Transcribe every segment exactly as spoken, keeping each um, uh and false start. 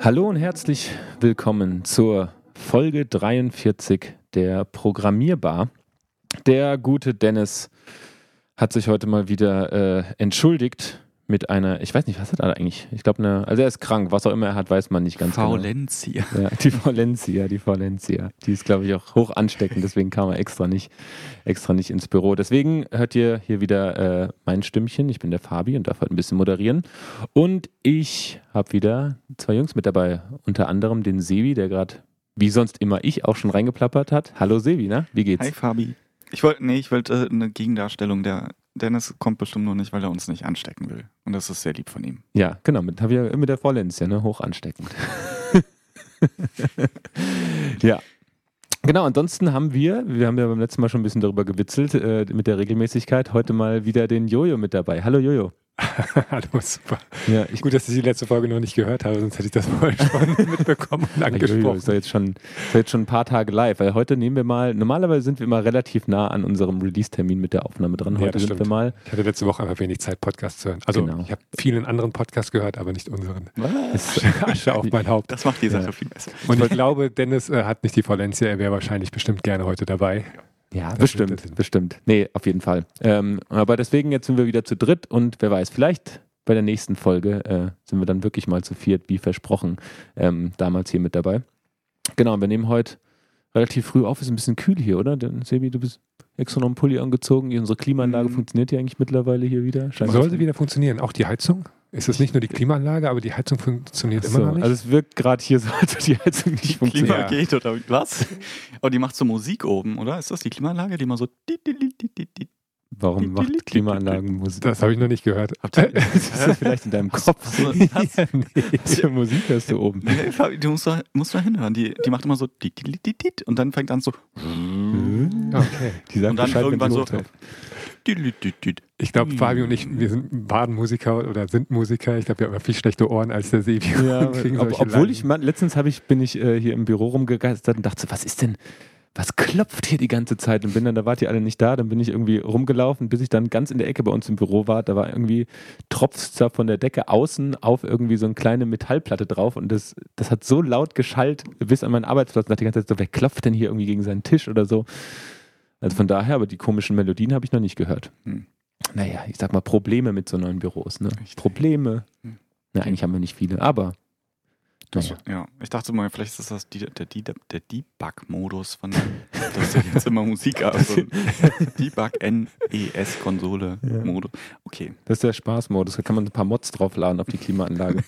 Hallo und herzlich willkommen zur Folge dreiundvierzig der Programmierbar. Der gute Dennis hat sich heute mal wieder äh, entschuldigt mit einer, ich weiß nicht, was hat er eigentlich? Ich glaube, eine, also er ist krank, was auch immer er hat, weiß man nicht ganz Faulentia. genau. Ja, die Faulentia, die Faulentia. Die ist, glaube ich, auch hoch ansteckend, deswegen kam er extra nicht, extra nicht ins Büro. Deswegen hört ihr hier wieder äh, mein Stimmchen. Ich bin der Fabi und darf heute ein bisschen moderieren. Und ich habe wieder zwei Jungs mit dabei, unter anderem den Sebi, der gerade, wie sonst immer ich, auch schon reingeplappert hat. Hallo Sebi, ne? Wie geht's? Hi Fabi. Ich wollte, nee, ich wollte äh, eine Gegendarstellung. Der Dennis kommt bestimmt nur nicht, weil er uns nicht anstecken will. Und das ist sehr lieb von ihm. Ja, genau, mit, hab ich ja mit der Faulentia, ne? Hoch ansteckend. Ja. Genau, ansonsten haben wir, wir haben ja beim letzten Mal schon ein bisschen darüber gewitzelt, äh, mit der Regelmäßigkeit, heute mal wieder den Jojo mit dabei. Hallo Jojo. Hallo, super. Ja, ich, Gut, dass ich die letzte Folge noch nicht gehört habe, sonst hätte ich das vorher schon mitbekommen und angesprochen. Jojo ist ja jetzt schon, ist ja jetzt schon ein paar Tage live, weil heute nehmen wir mal, normalerweise sind wir immer relativ nah an unserem Release-Termin mit der Aufnahme dran. Heute Ja, das sind stimmt. wir mal. Ich hatte letzte Woche einfach wenig Zeit, Podcasts zu hören. Also Genau. ich habe vielen anderen Podcasts gehört, aber nicht unseren. Was? Asche auf mein Haupt. Das macht die Sache Ja. viel besser. Und ich glaube, Dennis äh, hat nicht die Faulentia, er wäre wahrscheinlich bestimmt gerne heute dabei. Ja, Das bestimmt, wird das- bestimmt. Nee, auf jeden Fall. Ähm, aber deswegen, jetzt sind wir wieder zu dritt und wer weiß, vielleicht bei der nächsten Folge äh, sind wir dann wirklich mal zu viert, wie versprochen, ähm, damals hier mit dabei. Genau, wir nehmen heute relativ früh auf, ist ein bisschen kühl hier, oder? Denn, Sebi, du bist extra noch einen Pulli angezogen, unsere Klimaanlage Mhm. funktioniert ja eigentlich mittlerweile hier wieder. Scheint Sollte wieder funktionieren. Auch die Heizung? Ist es nicht nur die Klimaanlage, aber die Heizung funktioniert so, immer noch nicht? also es wirkt gerade hier so, als ob die Heizung nicht Klima funktioniert. geht oder was? Oh, die macht so Musik oben, oder? Ist das die Klimaanlage, die mal so... Warum macht Klimaanlagenmusik? das habe ich noch nicht gehört. Habt ihr- Ist das vielleicht in deinem Kopf? Hast du- hast- Was für Musik hörst du oben? Nee, Fabi, du musst da, musst da hinhören. Die, die macht immer so... Und dann fängt an so... Okay. Die sagt Und dann Bescheid, wenn irgendwann sie so... hochtaucht. Ich glaube, Fabio und ich, wir sind Baden-Musiker oder sind Musiker. Ich glaube, wir haben immer viel schlechte Ohren als der Sebi. Ja, Und kriegen ob, solche obwohl Laien. ich, man, letztens hab ich, bin ich äh, hier im Büro rumgegeistert und dachte so, was ist denn, was klopft hier die ganze Zeit? Und bin dann, da wart ihr alle nicht da, dann bin ich irgendwie rumgelaufen, bis ich dann ganz in der Ecke bei uns im Büro war, da war irgendwie tropft's da von der Decke außen auf irgendwie so eine kleine Metallplatte drauf und das, das hat so laut geschallt bis an meinen Arbeitsplatz und dachte die ganze Zeit so, wer klopft denn hier irgendwie gegen seinen Tisch oder so? Also von daher, aber die komischen Melodien habe ich noch nicht gehört. Hm. Naja, ich sag mal Probleme mit so neuen Büros, ne? Richtig. Probleme. Hm. Na, eigentlich haben wir nicht viele, aber Das, naja. ja, ich dachte mal, vielleicht ist das die, der, die, der Debug-Modus von der, das ist jetzt immer Musik, also Debug N E S-Konsole-Modus. Okay. Das ist der Spaßmodus, da kann man ein paar Mods draufladen auf die Klimaanlage.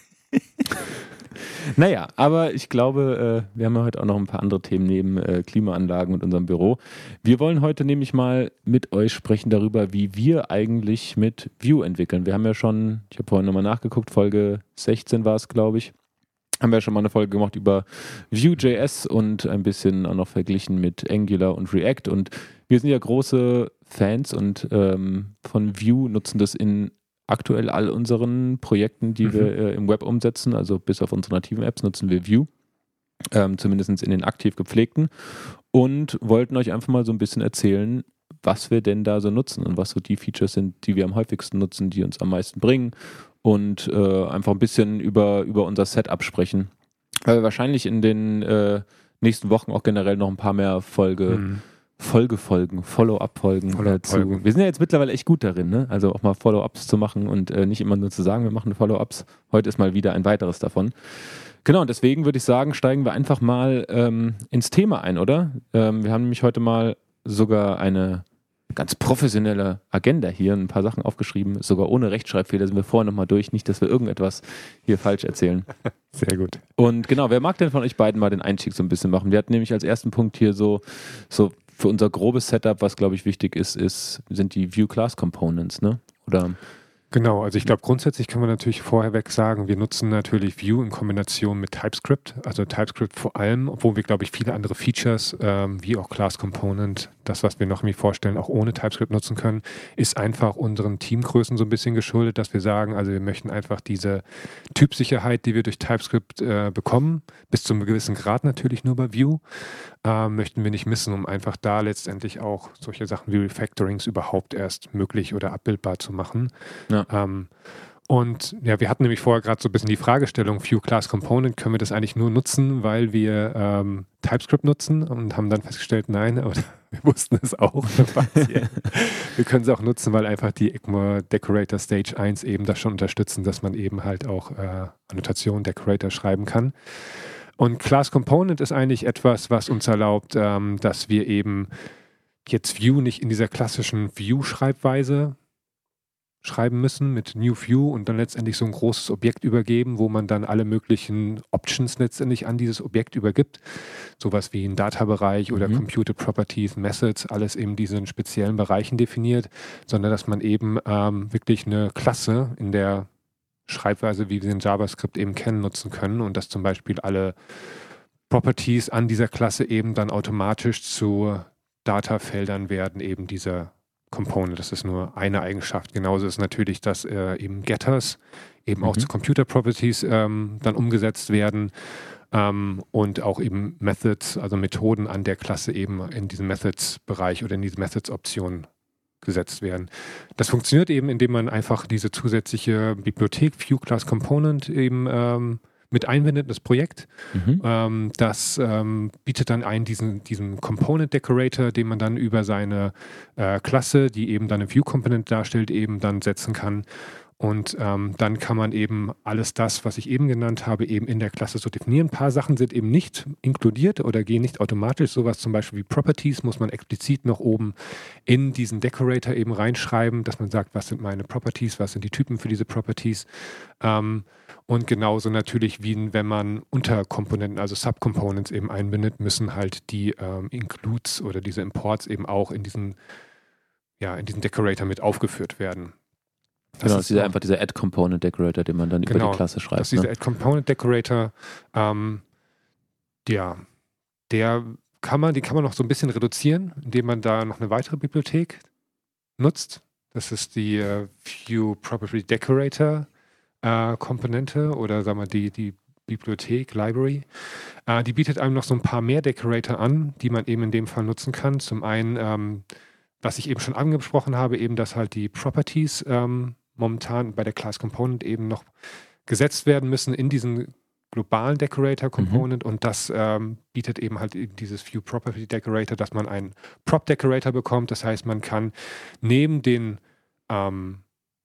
Naja, aber ich glaube, äh, wir haben ja heute auch noch ein paar andere Themen neben äh, Klimaanlagen und unserem Büro. Wir wollen heute nämlich mal mit euch sprechen darüber, wie wir eigentlich mit Vue entwickeln. Wir haben ja schon, ich habe vorhin nochmal nachgeguckt, Folge sechzehn war es, glaube ich, haben wir ja schon mal eine Folge gemacht über Vue.js und ein bisschen auch noch verglichen mit Angular und React. Und wir sind ja große Fans und ähm, von Vue, nutzen das in aktuell all unseren Projekten, die Mhm. wir äh, im Web umsetzen, also bis auf unsere nativen Apps nutzen wir Vue, ähm, zumindest in den aktiv gepflegten, und wollten euch einfach mal so ein bisschen erzählen, was wir denn da so nutzen und was so die Features sind, die wir am häufigsten nutzen, die uns am meisten bringen, und äh, einfach ein bisschen über, über unser Setup sprechen, weil wir wahrscheinlich in den äh, nächsten Wochen auch generell noch ein paar mehr Folge Mhm. Folgefolgen, Follow-up-Folgen dazu. Follow-up-Folgen. Wir sind ja jetzt mittlerweile echt gut darin, ne? Also auch mal Follow-ups zu machen und äh, nicht immer nur zu sagen, wir machen Follow-ups. Heute ist mal wieder ein weiteres davon. Genau, und deswegen würde ich sagen, steigen wir einfach mal ähm, ins Thema ein, oder? Ähm, wir haben nämlich heute mal sogar eine ganz professionelle Agenda hier, ein paar Sachen aufgeschrieben, sogar ohne Rechtschreibfehler sind wir vorher nochmal durch, nicht, dass wir irgendetwas hier falsch erzählen. Sehr gut. Und genau, wer mag denn von euch beiden mal den Einstieg so ein bisschen machen? Wir hatten nämlich als ersten Punkt hier so, so für unser grobes Setup, was glaube ich wichtig ist, ist, sind die Vue Class Components, ne? Oder? Genau, also ich glaube grundsätzlich kann man natürlich vorherweg sagen, wir nutzen natürlich Vue in Kombination mit TypeScript, also TypeScript vor allem, obwohl wir glaube ich viele andere Features ähm, wie auch Class Component, das was wir noch mir vorstellen, auch ohne TypeScript nutzen können, ist einfach unseren Teamgrößen so ein bisschen geschuldet, dass wir sagen, also wir möchten einfach diese Typsicherheit, die wir durch TypeScript äh, bekommen, bis zu einem gewissen Grad natürlich nur bei Vue, äh, möchten wir nicht missen, um einfach da letztendlich auch solche Sachen wie Refactorings überhaupt erst möglich oder abbildbar zu machen. Ja. Ähm, Und ja, wir hatten nämlich vorher gerade so ein bisschen die Fragestellung, View Class Component, können wir das eigentlich nur nutzen, weil wir ähm, TypeScript nutzen und haben dann festgestellt, nein, aber wir wussten es auch. Wir können es auch nutzen, weil einfach die ECMA Decorator Stage eins eben das schon unterstützen, dass man eben halt auch äh, Annotation Decorator schreiben kann. Und Class Component ist eigentlich etwas, was uns erlaubt, ähm, dass wir eben jetzt View nicht in dieser klassischen View-Schreibweise schreiben müssen mit New View und dann letztendlich so ein großes Objekt übergeben, wo man dann alle möglichen Options letztendlich an dieses Objekt übergibt. Sowas wie ein Data-Bereich oder mhm. Computed Properties, Methods, alles eben diesen speziellen Bereichen definiert, sondern dass man eben ähm, wirklich eine Klasse in der Schreibweise, wie wir in JavaScript eben kennen, nutzen können und dass zum Beispiel alle Properties an dieser Klasse eben dann automatisch zu Data-Feldern werden, eben dieser Component. Das ist nur eine Eigenschaft. Genauso ist natürlich, dass äh, eben Getters eben mhm. auch zu Computer Properties ähm, dann umgesetzt werden ähm, und auch eben Methods, also Methoden an der Klasse eben in diesem Methods-Bereich oder in diese Methods-Option gesetzt werden. Das funktioniert eben, indem man einfach diese zusätzliche Bibliothek View Class Component eben ähm, mit einbindet in das Projekt. Mhm. Ähm, das ähm, bietet dann einen diesen, diesen Component Decorator, den man dann über seine äh, Klasse, die eben dann eine View Component darstellt, eben dann setzen kann. Und ähm, dann kann man eben alles das, was ich eben genannt habe, eben in der Klasse so definieren. Ein paar Sachen sind eben nicht inkludiert oder gehen nicht automatisch. Sowas zum Beispiel wie Properties muss man explizit noch oben in diesen Decorator eben reinschreiben, dass man sagt, was sind meine Properties, was sind die Typen für diese Properties. Ähm, und genauso natürlich, wie wenn man Unterkomponenten, also Subcomponents eben einbindet, müssen halt die ähm, Includes oder diese Imports eben auch in diesen, ja, in diesen Decorator mit aufgeführt werden. Das genau, ist dieser, einfach dieser Add-Component-Decorator, den man dann genau, über die Klasse schreibt. Das ist dieser ne? Add-Component-Decorator, ähm, ja, der kann man, den kann man noch so ein bisschen reduzieren, indem man da noch eine weitere Bibliothek nutzt. Das ist die äh, View Property Decorator äh, Komponente oder sagen wir die, die Bibliothek, Library. Äh, die bietet einem noch so ein paar mehr Decorator an, die man eben in dem Fall nutzen kann. Zum einen, ähm, was ich eben schon angesprochen habe, eben, dass halt die Properties ähm, momentan bei der Class Component eben noch gesetzt werden müssen in diesen globalen Decorator Component mhm. und das ähm, bietet eben halt dieses View Property Decorator, dass man einen Prop Decorator bekommt. Das heißt, man kann neben den ähm,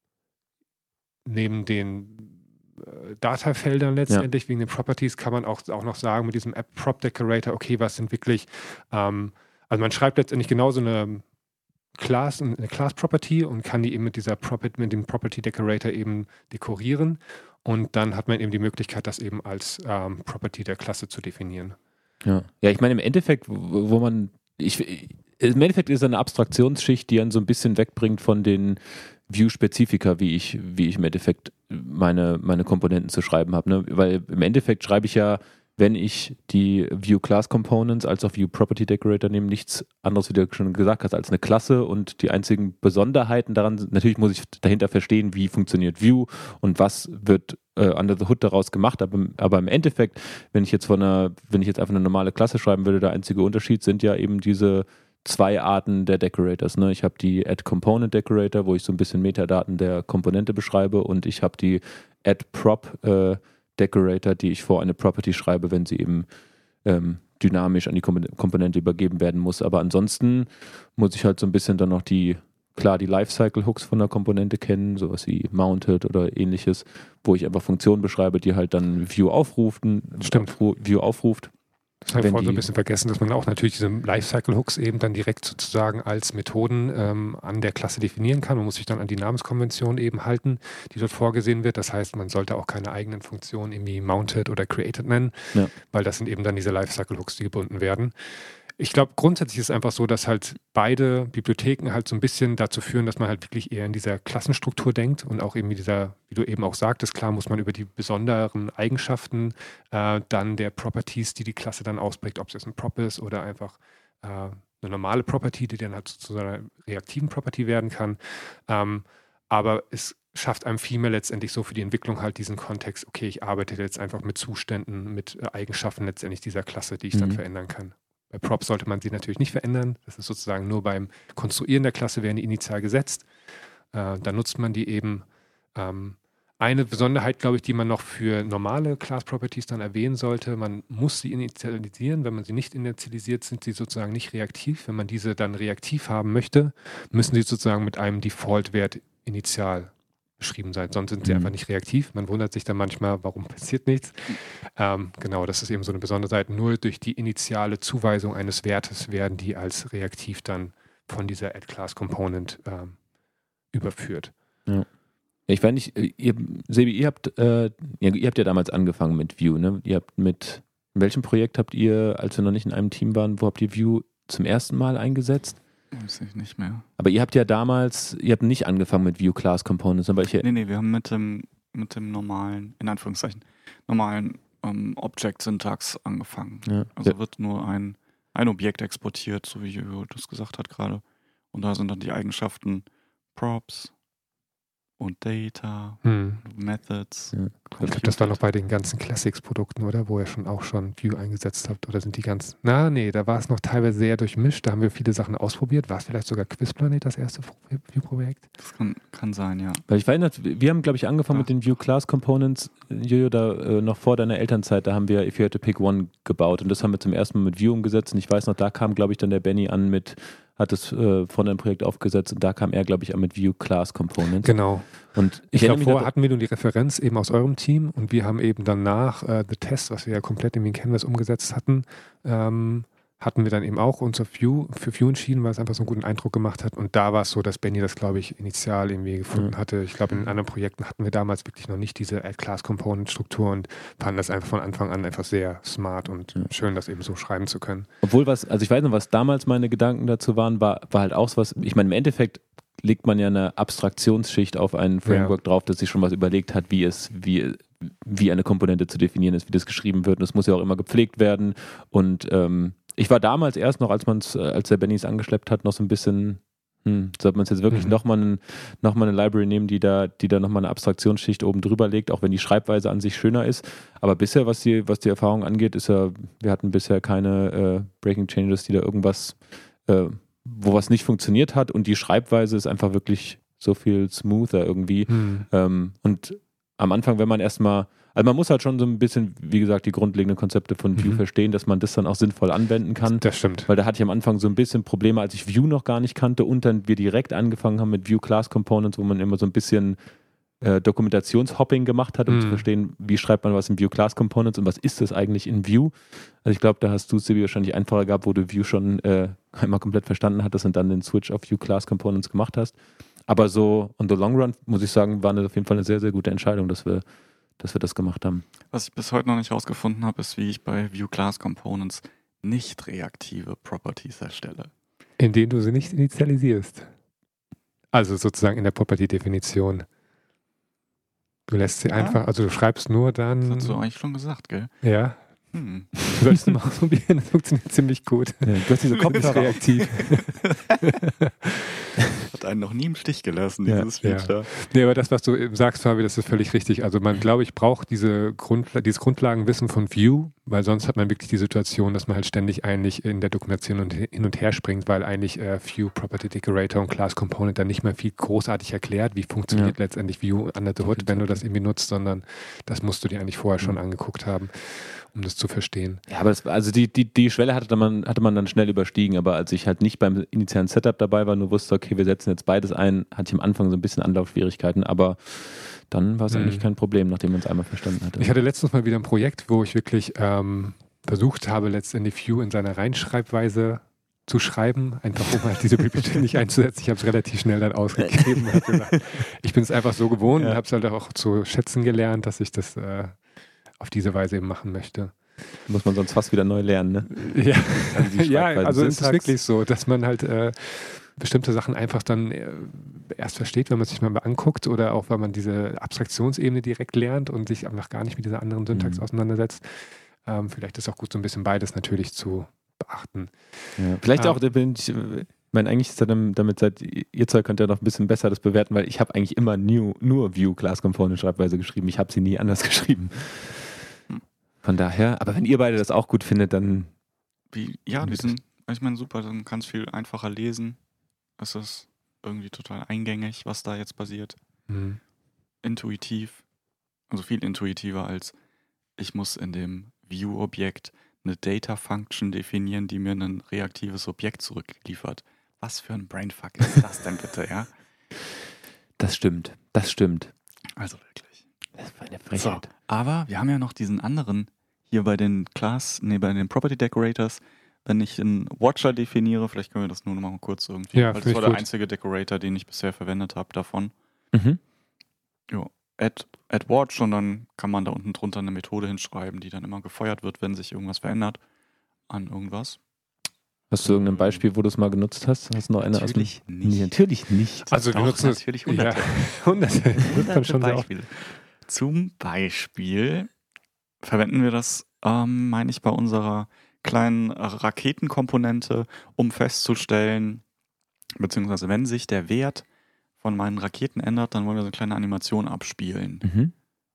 neben den äh, Datafeldern letztendlich, ja. wegen den Properties, kann man auch, auch noch sagen mit diesem App Prop Decorator, okay, was sind wirklich, ähm, also man schreibt letztendlich genauso eine Class, eine Class-Property und kann die eben mit dieser Property, mit dem Property Decorator eben dekorieren und dann hat man eben die Möglichkeit, das eben als ähm, Property der Klasse zu definieren. Ja, ja, ich meine im Endeffekt, wo, wo man, ich, im Endeffekt ist es eine Abstraktionsschicht, die einen so ein bisschen wegbringt von den View-Spezifika, wie ich, wie ich im Endeffekt meine, meine Komponenten zu schreiben habe. Ne? Weil im Endeffekt schreibe ich ja, wenn ich die View Class Components als auch View Property Decorator nehme, nichts anderes, wie du schon gesagt hast, als eine Klasse und die einzigen Besonderheiten daran sind, natürlich muss ich dahinter verstehen, wie funktioniert View und was wird äh, under the hood daraus gemacht, aber, aber im Endeffekt, wenn ich jetzt von einer, wenn ich jetzt einfach eine normale Klasse schreiben würde, der einzige Unterschied sind ja eben diese zwei Arten der Decorators. Ne? Ich habe die Add Component Decorator, wo ich so ein bisschen Metadaten der Komponente beschreibe und ich habe die Add Prop äh, Decorator, die ich vor eine Property schreibe, wenn sie eben ähm, dynamisch an die Komponente übergeben werden muss. Aber ansonsten muss ich halt so ein bisschen dann noch die, klar, die Lifecycle-Hooks von der Komponente kennen, sowas wie Mounted oder ähnliches, wo ich einfach Funktionen beschreibe, die halt dann View aufrufen, Stimmt. View aufruft. Das habe ich vorhin so ein bisschen vergessen, dass man auch natürlich diese Lifecycle-Hooks eben dann direkt sozusagen als Methoden ähm, an der Klasse definieren kann. Man muss sich dann an die Namenskonvention eben halten, die dort vorgesehen wird. Das heißt, man sollte auch keine eigenen Funktionen irgendwie Mounted oder Created nennen, ja. weil das sind eben dann diese Lifecycle-Hooks, die gebunden werden. Ich glaube, grundsätzlich ist es einfach so, dass halt beide Bibliotheken halt so ein bisschen dazu führen, dass man halt wirklich eher in dieser Klassenstruktur denkt und auch eben mit dieser, wie du eben auch sagtest, klar muss man über die besonderen Eigenschaften äh, dann der Properties, die die Klasse dann ausprägt, ob es jetzt ein Prop ist oder einfach äh, eine normale Property, die dann halt zu einer reaktiven Property werden kann. Ähm, aber es schafft einem viel mehr letztendlich so für die Entwicklung halt diesen Kontext, okay, ich arbeite jetzt einfach mit Zuständen, mit äh, Eigenschaften letztendlich dieser Klasse, die ich mhm. dann verändern kann. Bei Props sollte man sie natürlich nicht verändern. Das ist sozusagen nur beim Konstruieren der Klasse werden die initial gesetzt. Äh, dann nutzt man die eben. Ähm, Eine Besonderheit, glaube ich, die man noch für normale Class Properties dann erwähnen sollte, man muss sie initialisieren. Wenn man sie nicht initialisiert, sind sie sozusagen nicht reaktiv. Wenn man diese dann reaktiv haben möchte, müssen sie sozusagen mit einem Default-Wert initial beschrieben sein. Sonst sind sie Mhm. einfach nicht reaktiv. Man wundert sich dann manchmal, warum passiert nichts. Ähm, genau, das ist eben so eine Besonderheit. Nur durch die initiale Zuweisung eines Wertes werden die als reaktiv dann von dieser Add-Class-Component ähm, überführt. Ja. Ich weiß nicht, ihr, Sebi, ihr habt, äh, ihr, ihr habt ja damals angefangen mit Vue, ne? Ihr habt mit, in welchem Projekt habt ihr, als wir noch nicht in einem Team waren, wo habt ihr Vue zum ersten Mal eingesetzt? Weiß ich nicht mehr. Aber ihr habt ja damals, ihr habt nicht angefangen mit Vue Class Components, aber ich, Nee, nee, wir haben mit dem, mit dem normalen, in Anführungszeichen, normalen ähm, Object-Syntax angefangen. ja, Also ja, wird nur ein, ein Objekt exportiert, so wie Jürgen das gesagt hat gerade. Und da sind dann die Eigenschaften Props und Data, Hm. Methods. Ja. Ich glaube, das war noch bei den ganzen Classics-Produkten, oder? Wo ihr schon auch schon Vue eingesetzt habt. Oder sind die ganz... Na, nee, da war es noch teilweise sehr durchmischt. Da haben wir viele Sachen ausprobiert. War es vielleicht sogar Quizplanet, das erste Vue-Projekt? Das kann, kann sein, ja. Weil ich weiß nicht, wir haben, glaube ich, angefangen Ja. mit den Vue Class Components, Jojo, da äh, noch vor deiner Elternzeit, da haben wir If You Had to Pick One gebaut und das haben wir zum ersten Mal mit Vue umgesetzt und ich weiß noch, da kam, glaube ich, dann der Benny an mit, hat das äh, von einem Projekt aufgesetzt und da kam er, glaube ich, an mit Vue Class Components. Genau. Und Ich ich glaube, erinnere mich vorher noch, hatten wir nur die Referenz eben aus eurem Team und wir haben eben danach äh, The Test, was wir ja komplett in den Canvas umgesetzt hatten, ähm, hatten wir dann eben auch uns auf Vue, für Vue entschieden, weil es einfach so einen guten Eindruck gemacht hat. Und da war es so, dass Benny das, glaube ich, initial irgendwie gefunden Ja. hatte. Ich glaube, in den anderen Projekten hatten wir damals wirklich noch nicht diese Add-Class-Component-Struktur und fanden das einfach von Anfang an einfach sehr smart und Ja. schön, das eben so schreiben zu können. obwohl was, also ich weiß noch, was damals meine Gedanken dazu waren, war, war halt auch so was, ich meine, im Endeffekt legt man ja eine Abstraktionsschicht auf ein Framework drauf, das sich schon was überlegt hat, wie es, wie, wie eine Komponente zu definieren ist, wie das geschrieben wird. Und das muss ja auch immer gepflegt werden. Und ähm, ich war damals erst noch, als man es, als der Benny es angeschleppt hat, noch so ein bisschen, hm, sollte man es jetzt wirklich Mhm. nochmal ein, noch mal eine Library nehmen, die da, die da nochmal eine Abstraktionsschicht oben drüber legt, auch wenn die Schreibweise an sich schöner ist. Aber bisher, was die, was die Erfahrung angeht, ist ja, wir hatten bisher keine äh, Breaking Changes, die da irgendwas, äh, wo was nicht funktioniert hat und die Schreibweise ist einfach wirklich so viel smoother irgendwie. Hm. Ähm, und am Anfang, wenn man erstmal, also man muss halt schon so ein bisschen, wie gesagt, die grundlegenden Konzepte von Vue Mhm. verstehen, dass man das dann auch sinnvoll anwenden kann. Das stimmt. Weil da hatte ich am Anfang so ein bisschen Probleme, als ich Vue noch gar nicht kannte und dann wir direkt angefangen haben mit Vue Class Components, wo man immer so ein bisschen äh, Dokumentationshopping gemacht hat, um Mhm. zu verstehen, wie schreibt man was in Vue Class Components und was ist das eigentlich in Vue. Also ich glaube, da hast du es Sebi wahrscheinlich einfacher gehabt, wo du Vue schon äh, einmal komplett verstanden hattest und dann den Switch auf Vue Class Components gemacht hast. Aber so on the long run, muss ich sagen, war das auf jeden Fall eine sehr, sehr gute Entscheidung, dass wir, dass wir das gemacht haben. Was ich bis heute noch nicht rausgefunden habe, ist, wie ich bei Vue Class Components nicht reaktive Properties erstelle. Indem du sie nicht initialisierst. Also sozusagen in der Property-Definition. Du lässt sie Ja. einfach, also du schreibst nur dann. Das hast du eigentlich schon gesagt, gell? Ja, Hm. du solltest mal ausprobieren, das funktioniert ziemlich gut. Ja, du hast diese Ist reaktiv. Hat einen noch nie im Stich gelassen, Ja, dieses ja. Feature. Nee, aber das, was du eben sagst, Fabi, das ist völlig richtig. Also man, glaube ich, braucht diese Grundla- dieses Grundlagenwissen von Vue, weil sonst hat man wirklich die Situation, dass man halt ständig eigentlich in der Dokumentation und hin und her springt, weil eigentlich äh, Vue, Property Decorator und Class Component dann nicht mehr viel großartig erklärt, wie funktioniert letztendlich Vue under the hood, wenn du das irgendwie nutzt, sondern das musst du dir eigentlich vorher schon Mhm. angeguckt haben, um das zu verstehen. Ja, aber das, also die, die, die Schwelle hatte man, hatte man dann schnell überstiegen, aber als ich halt nicht beim initialen Setup dabei war, nur wusste, okay, wir setzen jetzt beides ein, hatte ich am Anfang so ein bisschen Anlaufschwierigkeiten, aber dann war es Mhm. eigentlich kein Problem, nachdem man es einmal verstanden hatte. Ich hatte letztens mal wieder ein Projekt, wo ich wirklich ähm, versucht habe, letztendlich Vue in seiner Reinschreibweise zu schreiben, einfach um halt diese Bibliothek nicht einzusetzen. Ich habe es relativ schnell dann ausgegeben. Hab gesagt, ich bin es einfach so gewohnt Ja. und habe es halt auch zu schätzen gelernt, dass ich das äh, auf diese Weise eben machen möchte. Muss man sonst fast wieder neu lernen, ne? Ja, Also die ja Schreibweise, also es ist Syntax. wirklich so, dass man halt äh, bestimmte Sachen einfach dann äh, erst versteht, wenn man sich mal anguckt oder auch, wenn man diese Abstraktionsebene direkt lernt und sich einfach gar nicht mit dieser anderen Syntax Mhm. auseinandersetzt. Ähm, vielleicht ist auch gut, so ein bisschen beides natürlich zu beachten. Ja. Vielleicht Ah. auch, da bin ich, ich meine, eigentlich ist damit, damit seid ihr zwei könnt ja noch ein bisschen besser das bewerten, weil ich habe eigentlich immer new, nur Vue Class Component Schreibweise geschrieben. Ich habe sie nie anders geschrieben. Von daher, aber wenn ihr beide das auch gut findet, dann Wie, ja, die sind, ich meine, super, dann kannst viel einfacher lesen. Es ist irgendwie total eingängig, was da jetzt passiert. Mhm. Intuitiv. Also viel intuitiver als ich muss in dem View-Objekt eine Data-Function definieren, die mir ein reaktives Objekt zurückliefert. Was für ein Brainfuck ist das denn bitte, ja? Das stimmt, das stimmt. Also wirklich. Das war eine Frechheit. So, aber wir haben ja noch diesen anderen hier bei den Class, nee, bei den Property Decorators. Wenn ich einen Watcher definiere, vielleicht können wir das nur noch mal kurz irgendwie, Ja, weil das finde war ich der gut. einzige Decorator, den ich bisher verwendet habe davon. Mhm. Jo, add, add Watch und dann kann man da unten drunter eine Methode hinschreiben, die dann immer gefeuert wird, wenn sich irgendwas verändert an irgendwas. Hast du irgendein Beispiel, wo du es mal genutzt hast? Hast du noch eine Natürlich aus dem... nicht. Nee, natürlich nicht. Also wir Doch, nutzen es natürlich hunderte. Ja, hunderte. Das nutzt man Hunderte schon sehr oft. Beispiele. Zum Beispiel verwenden wir das, ähm, meine ich, bei unserer kleinen Raketenkomponente, um festzustellen, beziehungsweise wenn sich der Wert von meinen Raketen ändert, dann wollen wir so eine kleine Animation abspielen. Mhm.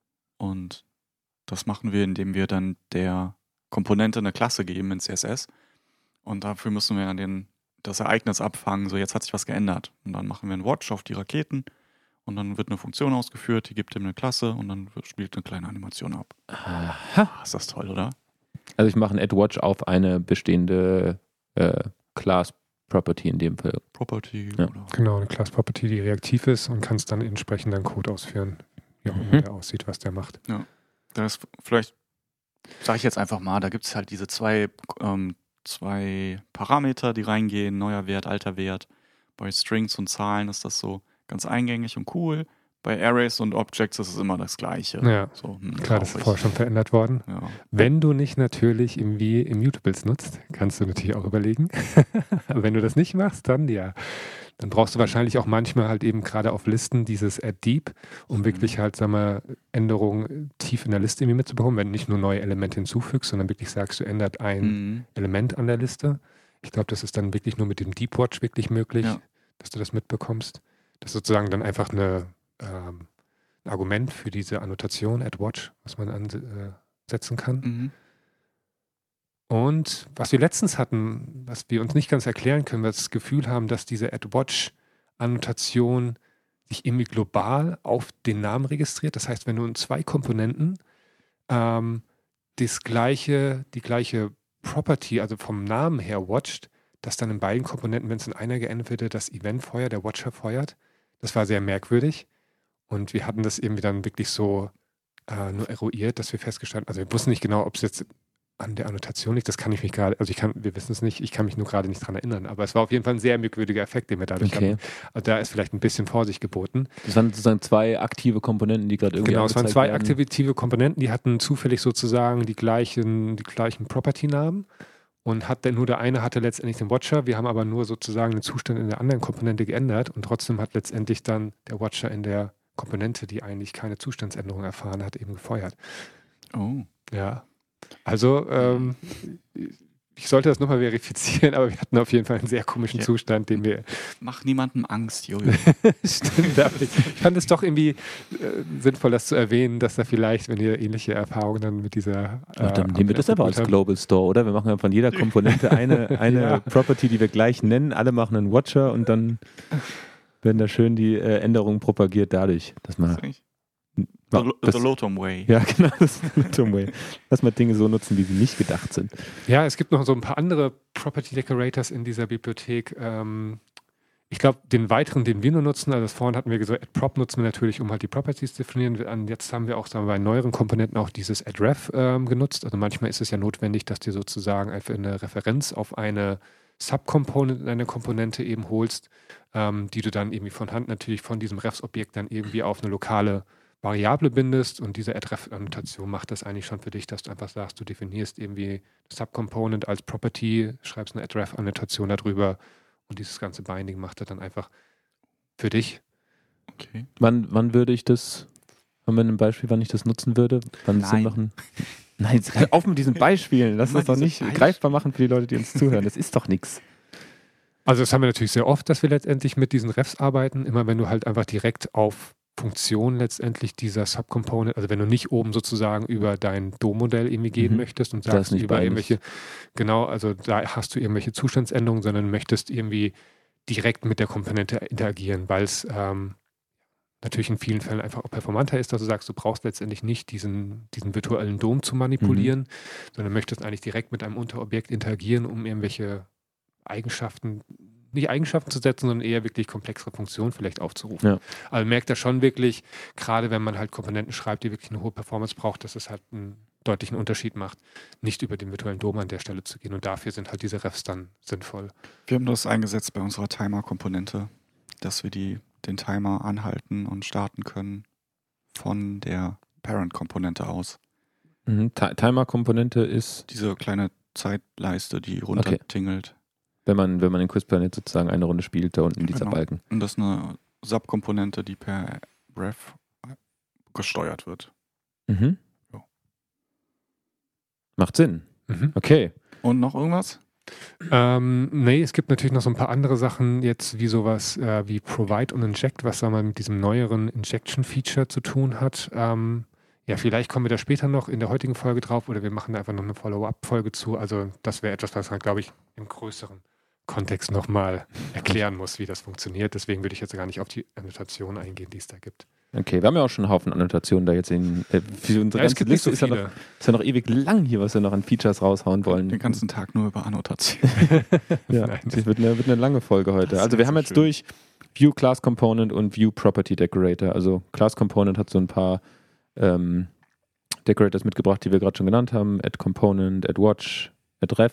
Und das machen wir, indem wir dann der Komponente eine Klasse geben in C S S. Und dafür müssen wir den, das Ereignis abfangen, so jetzt hat sich was geändert. Und dann machen wir einen Watch auf die Raketen und dann wird eine Funktion ausgeführt, die gibt ihm eine Klasse und dann wird, spielt eine kleine Animation ab. Aha. Ah, ist das toll, oder? Also ich mache ein Add-Watch auf eine bestehende äh, Class-Property in dem Fall. Property Ja. oder... Genau, eine Class Property, die reaktiv ist und kannst dann entsprechend deinen Code ausführen, wie auch Mhm. immer der aussieht, was der macht. Da ist vielleicht, sage ich jetzt einfach mal, da gibt es halt diese zwei, ähm, zwei Parameter, die reingehen, neuer Wert, alter Wert. Bei Strings und Zahlen ist das so ganz eingängig und cool. Bei Arrays und Objects ist es immer das Gleiche. Ja, So, hm, klar, das ist traurig. vorher schon verändert worden. Ja. Wenn du nicht natürlich irgendwie Immutables nutzt, kannst du natürlich auch überlegen. Aber wenn du das nicht machst, dann ja. Dann brauchst du wahrscheinlich auch manchmal halt eben gerade auf Listen dieses Add Deep, um wirklich halt, sagen wir, Änderungen tief in der Liste irgendwie mitzubekommen, wenn du nicht nur neue Elemente hinzufügst, sondern wirklich sagst, du ändert ein Mhm. Element an der Liste. Ich glaube, das ist dann wirklich nur mit dem Deep Watch wirklich möglich, Ja. dass du das mitbekommst. Das ist sozusagen dann einfach eine, ähm, ein Argument für diese Annotation Add Watch, was man ansetzen kann. Mhm. Und was wir letztens hatten, was wir uns nicht ganz erklären können, wir das Gefühl haben, dass diese Add-Watch-Annotation sich irgendwie global auf den Namen registriert. Das heißt, wenn du in zwei Komponenten ähm, das gleiche, die gleiche Property, also vom Namen her watcht, dass dann in beiden Komponenten, wenn es in einer geändert wird, das Event feuert, der Watcher feuert. Das war sehr merkwürdig. Und wir hatten das irgendwie dann wirklich so äh, nur eruiert, dass wir festgestellt haben, also wir wussten nicht genau, ob es jetzt an der Annotation liegt, das kann ich mich gerade, also ich kann, wir wissen es nicht, ich kann mich nur gerade nicht dran erinnern, aber es war auf jeden Fall ein sehr merkwürdiger Effekt, den wir dadurch Okay. hatten. Also da ist vielleicht ein bisschen Vorsicht geboten. Das waren sozusagen zwei aktive Komponenten, die gerade irgendwie Genau, es waren angezeigt zwei werden. aktive Komponenten, die hatten zufällig sozusagen die gleichen, die gleichen Property-Namen und hat der, nur der eine hatte letztendlich den Watcher, wir haben aber nur sozusagen den Zustand in der anderen Komponente geändert und trotzdem hat letztendlich dann der Watcher in der Komponente, die eigentlich keine Zustandsänderung erfahren hat, eben gefeuert. Oh. Ja. Also, ähm, ich sollte das nochmal verifizieren, aber wir hatten auf jeden Fall einen sehr komischen Ja. Zustand, den wir. Mach niemandem Angst, Jojo. Stimmt, aber ich, ich fand es doch irgendwie äh, sinnvoll, das zu erwähnen, dass da vielleicht, wenn ihr ähnliche Erfahrungen dann mit dieser. Äh, Ach, dann nehmen wir das einfach als App- Global Store, oder? Wir machen ja von jeder Komponente eine, eine Ja. Property, die wir gleich nennen. Alle machen einen Watcher und dann werden da schön die äh, Änderungen propagiert dadurch, dass man. The, das, the Lotom Way. ja, genau, das ist ein Tom Way. Dass man Dinge so nutzen, wie sie nicht gedacht sind. Ja, es gibt noch so ein paar andere Property Decorators in dieser Bibliothek. Ähm, ich glaube, den weiteren, den wir nur nutzen, also das vorhin hatten wir gesagt, AddProp nutzen wir natürlich, um halt die Properties zu definieren. Und jetzt haben wir auch sagen wir, bei neueren Komponenten auch dieses AddRef ähm, genutzt. Also manchmal ist es ja notwendig, dass du sozusagen einfach eine Referenz auf eine Subcomponent in einer Komponente eben holst, ähm, die du dann irgendwie von Hand natürlich von diesem Refs-Objekt dann irgendwie auf eine lokale Variable bindest und diese Addref-Annotation macht das eigentlich schon für dich, dass du einfach sagst, du definierst irgendwie Subcomponent als Property, schreibst eine Addref-Annotation darüber und dieses ganze Binding macht er dann einfach für dich. Okay. Wann, wann würde ich das, haben wir ein Beispiel, wann ich das nutzen würde? Wann es Sinn Nein. machen? Nein, jetzt hör auf mit diesen Beispielen. Lass Immer uns doch diese nicht Beisp- greifbar machen für die Leute, die uns zuhören. Das ist doch nichts. Also das haben wir natürlich sehr oft, dass wir letztendlich mit diesen Refs arbeiten, immer wenn du halt einfach direkt auf Funktion letztendlich dieser Subcomponent, also wenn du nicht oben sozusagen über dein Do Modell irgendwie gehen Mhm. möchtest und Das sagst ist nicht über beides. irgendwelche, genau, also da hast du irgendwelche Zustandsänderungen, sondern möchtest irgendwie direkt mit der Komponente interagieren, weil es ähm, natürlich in vielen Fällen einfach auch performanter ist, dass du sagst, du brauchst letztendlich nicht diesen, diesen virtuellen Dom zu manipulieren, mhm. sondern möchtest eigentlich direkt mit einem Unterobjekt interagieren, um irgendwelche Eigenschaften, nicht Eigenschaften zu setzen, sondern eher wirklich komplexere Funktionen vielleicht aufzurufen. Ja. Aber merkt er schon wirklich, gerade wenn man halt Komponenten schreibt, die wirklich eine hohe Performance braucht, dass es halt einen deutlichen Unterschied macht, nicht über den virtuellen Dom an der Stelle zu gehen. Und dafür sind halt diese Refs dann sinnvoll. Wir haben das eingesetzt bei unserer Timer-Komponente, dass wir die, den Timer anhalten und starten können von der Parent-Komponente aus. Mhm. Timer-Komponente ist? Diese kleine Zeitleiste, die runtertingelt. Okay. Wenn man, wenn man in QuizPlanet sozusagen eine Runde spielt, da unten dieser genau. Balken. Und das ist eine Subkomponente, die per Ref gesteuert wird. Mhm. Jo. Macht Sinn. Mhm. Okay. Und noch irgendwas? Ähm, nee, es gibt natürlich noch so ein paar andere Sachen jetzt wie sowas äh, wie Provide und Inject, was da mal mit diesem neueren Injection-Feature zu tun hat. Ähm, ja, vielleicht kommen wir da später noch in der heutigen Folge drauf oder wir machen da einfach noch eine Follow-up-Folge zu. Also das wäre etwas, was man, glaube ich, im größeren Kontext nochmal erklären muss, wie das funktioniert. Deswegen würde ich jetzt gar nicht auf die Annotation eingehen, die es da gibt. Okay, wir haben ja auch schon einen Haufen Annotationen da jetzt in äh, für unsere ja, ganze Liste. Ist ja, noch, ist ja noch ewig lang hier, was wir noch an Features raushauen wollen. Den ganzen Tag nur über Annotationen. Ja, das wird eine, wird eine lange Folge heute. Das also wir haben jetzt schön. durch View Class Component und View Property Decorator. Also Class Component hat so ein paar ähm, Decorators mitgebracht, die wir gerade schon genannt haben. Add Component, Add Watch, Add Ref.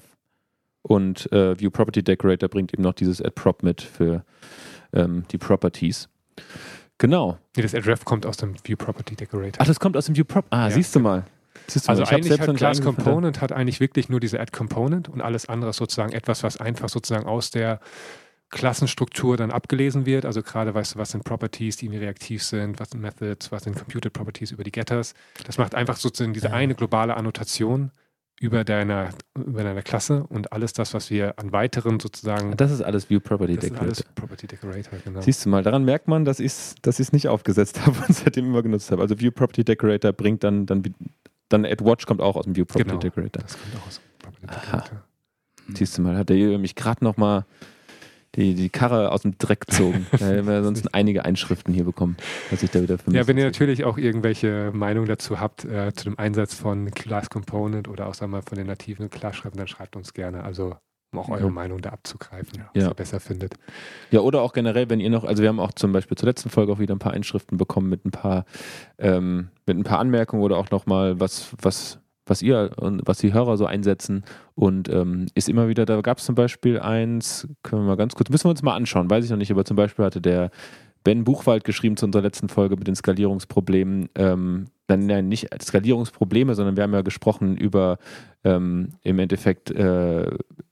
Und äh, View Property Decorator bringt eben noch dieses Add Prop mit für ähm, die Properties. Genau. Nee, das Add Ref kommt aus dem View Property Decorator. Ach, das kommt aus dem View Prop. Ah, ja, siehst du mal. Siehst du also mal. eigentlich hat Class Component hat eigentlich wirklich nur diese Add Component und alles andere ist sozusagen etwas, was einfach sozusagen aus der Klassenstruktur dann abgelesen wird. Also gerade, weißt du, was sind Properties, die irgendwie reaktiv sind, was sind Methods, was sind Computed Properties über die Getters. Das macht einfach sozusagen diese eine globale Annotation über deiner, über deiner Klasse und alles das, was wir an weiteren sozusagen... Das ist alles View Property das Decorator. Ist alles Property Decorator, genau. Siehst du mal, daran merkt man, dass ich es dass nicht aufgesetzt habe und seitdem immer genutzt habe. Also View Property Decorator bringt dann, dann, dann Add Watch kommt auch aus dem View Property genau, Decorator. Das kommt auch aus dem Property Decorator. Siehst du mal, hat der mich gerade nochmal die, die Karre aus dem Dreck gezogen. Da hätten wir sonst einige Einschriften hier bekommen, dass ich da wieder Ja, wenn ihr natürlich auch irgendwelche Meinungen dazu habt, äh, zu dem Einsatz von Class Component oder auch sagen wir mal von den nativen Class-Schreiben, dann schreibt uns gerne. Also um auch eure ja. Meinung da abzugreifen, was ja. ihr besser findet. Ja, oder auch generell, wenn ihr noch, also wir haben auch zum Beispiel zur letzten Folge auch wieder ein paar Einschriften bekommen mit ein paar, ähm, mit ein paar Anmerkungen oder auch nochmal was, was was ihr und was die Hörer so einsetzen und ähm, ist immer wieder, da gab es zum Beispiel eins, können wir mal ganz kurz, müssen wir uns mal anschauen, weiß ich noch nicht, aber zum Beispiel hatte der Ben Buchwald geschrieben zu unserer letzten Folge mit den Skalierungsproblemen, ähm, nein, nein, nicht Skalierungsprobleme, sondern wir haben ja gesprochen über ähm, im Endeffekt äh,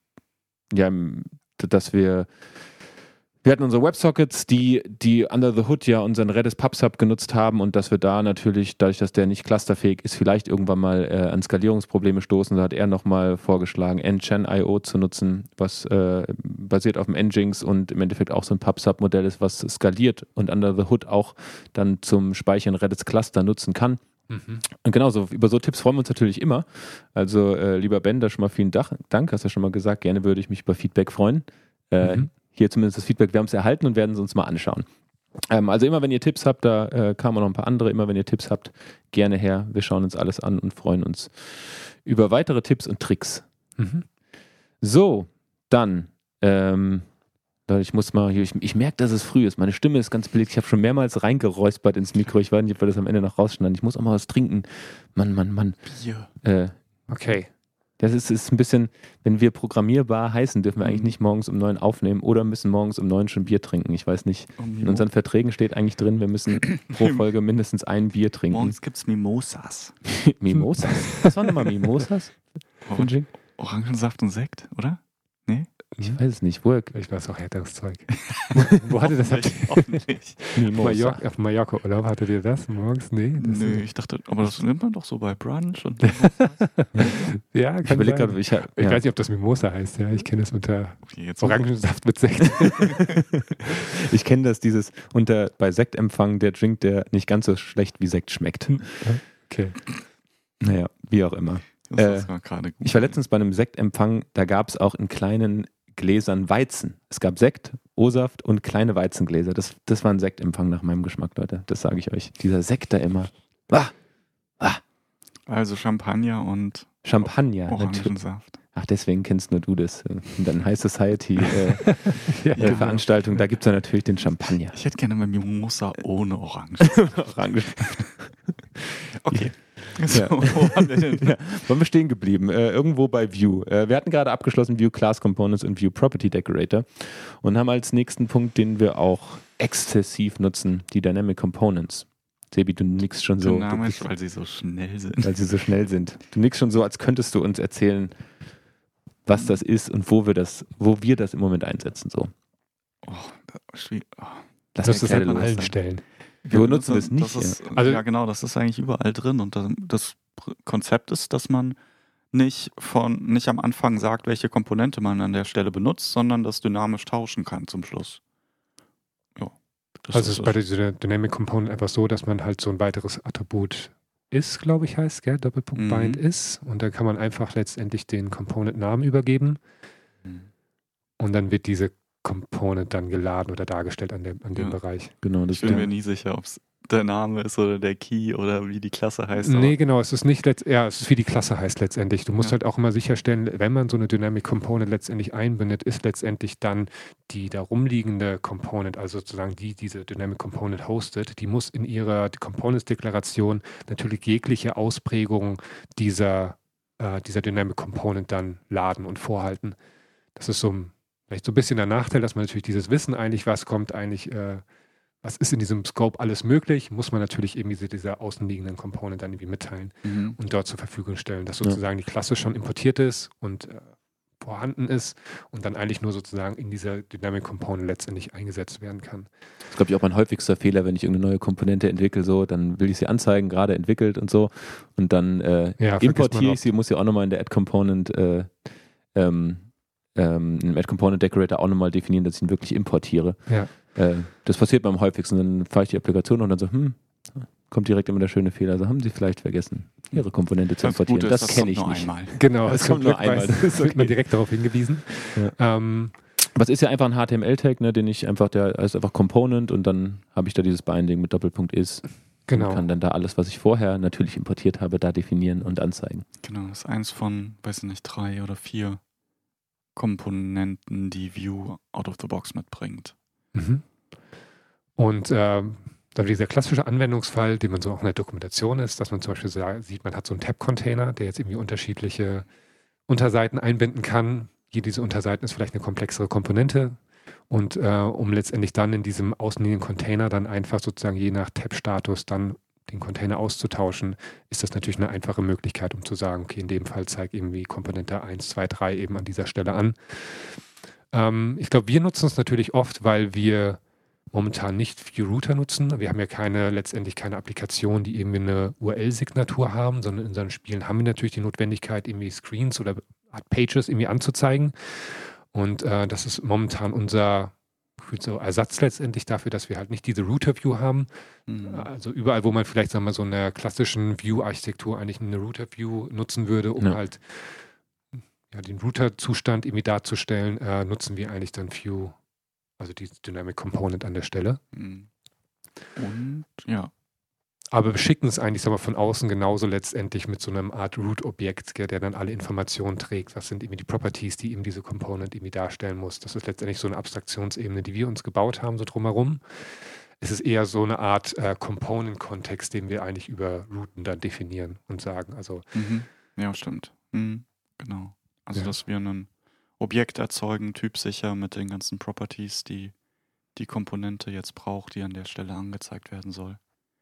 ja, dass wir Wir hatten unsere WebSockets, die, die under the hood ja unseren Redis PubSub genutzt haben und dass wir da natürlich, dadurch, dass der nicht clusterfähig ist, vielleicht irgendwann mal äh, an Skalierungsprobleme stoßen. Da hat er nochmal vorgeschlagen, N-Chain Punkt I O zu nutzen, was äh, basiert auf dem Nginx und im Endeffekt auch so ein PubSub-Modell ist, was skaliert und under the hood auch dann zum Speichern Redis Cluster nutzen kann. Mhm. Und genauso, über so Tipps freuen wir uns natürlich immer. Also äh, lieber Ben, da schon mal vielen Dank, hast du ja schon mal gesagt, gerne würde ich mich über Feedback freuen. Äh, mhm. Hier zumindest das Feedback, wir haben es erhalten und werden es uns mal anschauen. Ähm, also immer, wenn ihr Tipps habt, da äh, kamen auch noch ein paar andere, immer wenn ihr Tipps habt, gerne her. Wir schauen uns alles an und freuen uns über weitere Tipps und Tricks. Mhm. So, dann, ähm, ich muss mal, hier, ich, ich merke, dass es früh ist. Meine Stimme ist ganz belegt. Ich habe schon mehrmals reingeräuspert ins Mikro. Ich weiß nicht, ob wir das am Ende noch rausschneiden. Ich muss auch mal was trinken. Mann, Mann, Mann. Bier. Äh, okay. Das ist, ist ein bisschen, wenn wir programmierbar heißen, dürfen wir eigentlich nicht morgens um neun aufnehmen oder müssen morgens um neun schon Bier trinken. Ich weiß nicht. Um in unseren Verträgen steht eigentlich drin, wir müssen pro Folge mindestens ein Bier trinken. Morgens gibt es Mimosas. Mimosas? Was waren nochmal Mimosas? Or- Orangensaft und Sekt, oder? Nee? Ich weiß es nicht. Woher? Ich weiß auch härteres Zeug. Wo hattet ihr das? Hoffentlich. Mallorca, auf Mallorca-Urlaub hattet ihr das morgens? Nee. Das Nö, ich dachte, aber das nimmt man doch so bei Brunch und ja, kann ich sein. Grad, ich, ja. ich weiß nicht, ob das Mimosa heißt. Ja, ich kenne es unter okay, Orangensaft mit Sekt. Ich kenne das, dieses unter bei Sektempfang, der Drink, der nicht ganz so schlecht wie Sekt schmeckt. Okay. Naja, wie auch immer. Das äh, war gerade gut. Ich war letztens bei einem Sektempfang, da gab es auch in kleinen Gläsern Weizen. Es gab Sekt, O-Saft und kleine Weizengläser. Das, das war ein Sektempfang nach meinem Geschmack, Leute. Das sage ich euch. Dieser Sekt da immer. Ah, ah. Also Champagner und Champagner, natürlich. Orangensaft. Ach, deswegen kennst nur du das. Und dann High Society äh, Ja, äh, Veranstaltung, da gibt es ja natürlich den Champagner. Ich hätte gerne mal Mimosa ohne Orange. Orange. Okay. Ja. So, wo waren wir denn? Ja, waren wir stehen geblieben? Äh, irgendwo bei Vue. Äh, wir hatten gerade abgeschlossen Vue Class Components und Vue Property Decorator und haben als nächsten Punkt, den wir auch exzessiv nutzen, die Dynamic Components. Sebi, du nickst schon so. Dynamisch, du, weil sie so schnell sind. weil sie so schnell sind. Du nickst schon so, als könntest du uns erzählen, was das ist und wo wir das, wo wir das im Moment einsetzen. So. Oh, das ist schwierig. Oh. Lass das mir ist halt keine an allen Lust. Stellen. Wir benutzen das nicht. Das ist, Also- ja, genau, das ist eigentlich überall drin. Und das, das Konzept ist, dass man nicht von nicht am Anfang sagt, welche Komponente man an der Stelle benutzt, sondern das dynamisch tauschen kann zum Schluss. Ja. Das Also es ist bei dieser Dynamic Component einfach so, dass man halt so ein weiteres Attribut ist, glaube ich, heißt, gell? Doppelpunkt Mhm. bind ist. Und da kann man einfach letztendlich den Component-Namen übergeben. Mhm. Und dann wird diese Component dann geladen oder dargestellt an dem, an dem Ja. Bereich. Genau, das Ich bin mir nie sicher, ob es der Name ist oder der Key oder wie die Klasse heißt. aber- Nee, genau, es ist nicht, letzt, ja, es ist wie die Klasse heißt letztendlich. Du musst Ja. halt auch immer sicherstellen, wenn man so eine Dynamic Component letztendlich einbindet, ist letztendlich dann die da rumliegende Component, also sozusagen die diese Dynamic Component hostet, die muss in ihrer Components-Deklaration natürlich jegliche Ausprägung dieser, äh, dieser Dynamic Component dann laden und vorhalten. Das ist so ein, vielleicht so ein bisschen der Nachteil, dass man natürlich dieses Wissen eigentlich, was kommt eigentlich, äh, was ist in diesem Scope alles möglich, muss man natürlich irgendwie so dieser außenliegenden Component dann irgendwie mitteilen Mhm. und dort zur Verfügung stellen, dass Ja. sozusagen die Klasse schon importiert ist und äh, vorhanden ist und dann eigentlich nur sozusagen in dieser Dynamic Component letztendlich eingesetzt werden kann. Das ist, glaube ich, auch mein häufigster Fehler, wenn ich irgendeine neue Komponente entwickle, so, dann will ich sie anzeigen, gerade entwickelt und so. Und dann äh, Ja, vergisst man importiere ich oft. sie, muss sie auch nochmal in der Add-Component, äh, ähm, ähm, im Add-Component Decorator auch nochmal definieren, dass ich ihn wirklich importiere. Ja. Äh, das passiert mir am häufigsten. Dann fahre ich die Applikation und dann so, hm, kommt direkt immer der schöne Fehler. Also haben sie vielleicht vergessen, ihre Komponente zu Das importieren. Gute Das, ist, kenne kommt ich nur nicht. einmal. Genau, Das es kommt kommt nur einmal, einmal. das ist wird man okay. direkt darauf hingewiesen. Ähm, Aber es ist ja einfach ein H T M L-Tag, ne, den ich einfach, der ist einfach Component und dann habe ich da dieses Binding mit Doppelpunkt is. genau. Und kann dann da alles, was ich vorher natürlich importiert habe, da definieren und anzeigen. Genau, das ist eins von, weiß ich nicht, drei oder vier Komponenten, die Vue out of the box mitbringt. Mhm. Und ähm, dann dieser klassische Anwendungsfall, den man so auch in der Dokumentation ist, dass man zum Beispiel sa- sieht, man hat so einen Tab-Container, der jetzt irgendwie unterschiedliche Unterseiten einbinden kann. Jede dieser Unterseiten ist vielleicht eine komplexere Komponente. Und äh, um letztendlich dann in diesem außenliegenden Container dann einfach sozusagen je nach Tab-Status dann den Container auszutauschen, ist das natürlich eine einfache Möglichkeit, um zu sagen, okay, in dem Fall zeigt irgendwie Komponente eins, zwei, drei eben an dieser Stelle an. Ähm, ich glaube, wir nutzen es natürlich oft, weil wir momentan nicht Vue Router nutzen. Wir haben ja keine, letztendlich keine Applikation, die irgendwie eine U R L-Signatur haben, sondern in unseren Spielen haben wir natürlich die Notwendigkeit, irgendwie Screens oder Art Pages irgendwie anzuzeigen. Und äh, das ist momentan unser so Ersatz letztendlich dafür, dass wir halt nicht diese Router-View haben. Mhm. Also überall, wo man vielleicht, sagen wir mal, so in der klassischen View-Architektur eigentlich eine Router-View nutzen würde, um Ja. halt ja, den Router-Zustand irgendwie darzustellen, äh, nutzen wir eigentlich dann View, also die Dynamic Component an der Stelle. Mhm. Und ja, Aber wir schicken es eigentlich, sagen wir, von außen genauso letztendlich mit so einem Art Root-Objekt, gell, der dann alle Informationen trägt. Was sind irgendwie die Properties, die eben diese Component irgendwie darstellen muss. Das ist letztendlich so eine Abstraktionsebene, die wir uns gebaut haben, so drumherum. Es ist eher so eine Art äh, Component-Kontext, den wir eigentlich über Routen dann definieren und sagen. Also mhm. ja, stimmt. Mhm. Genau. Also, Ja. dass wir ein Objekt erzeugen, typsicher mit den ganzen Properties, die die Komponente jetzt braucht, die an der Stelle angezeigt werden soll.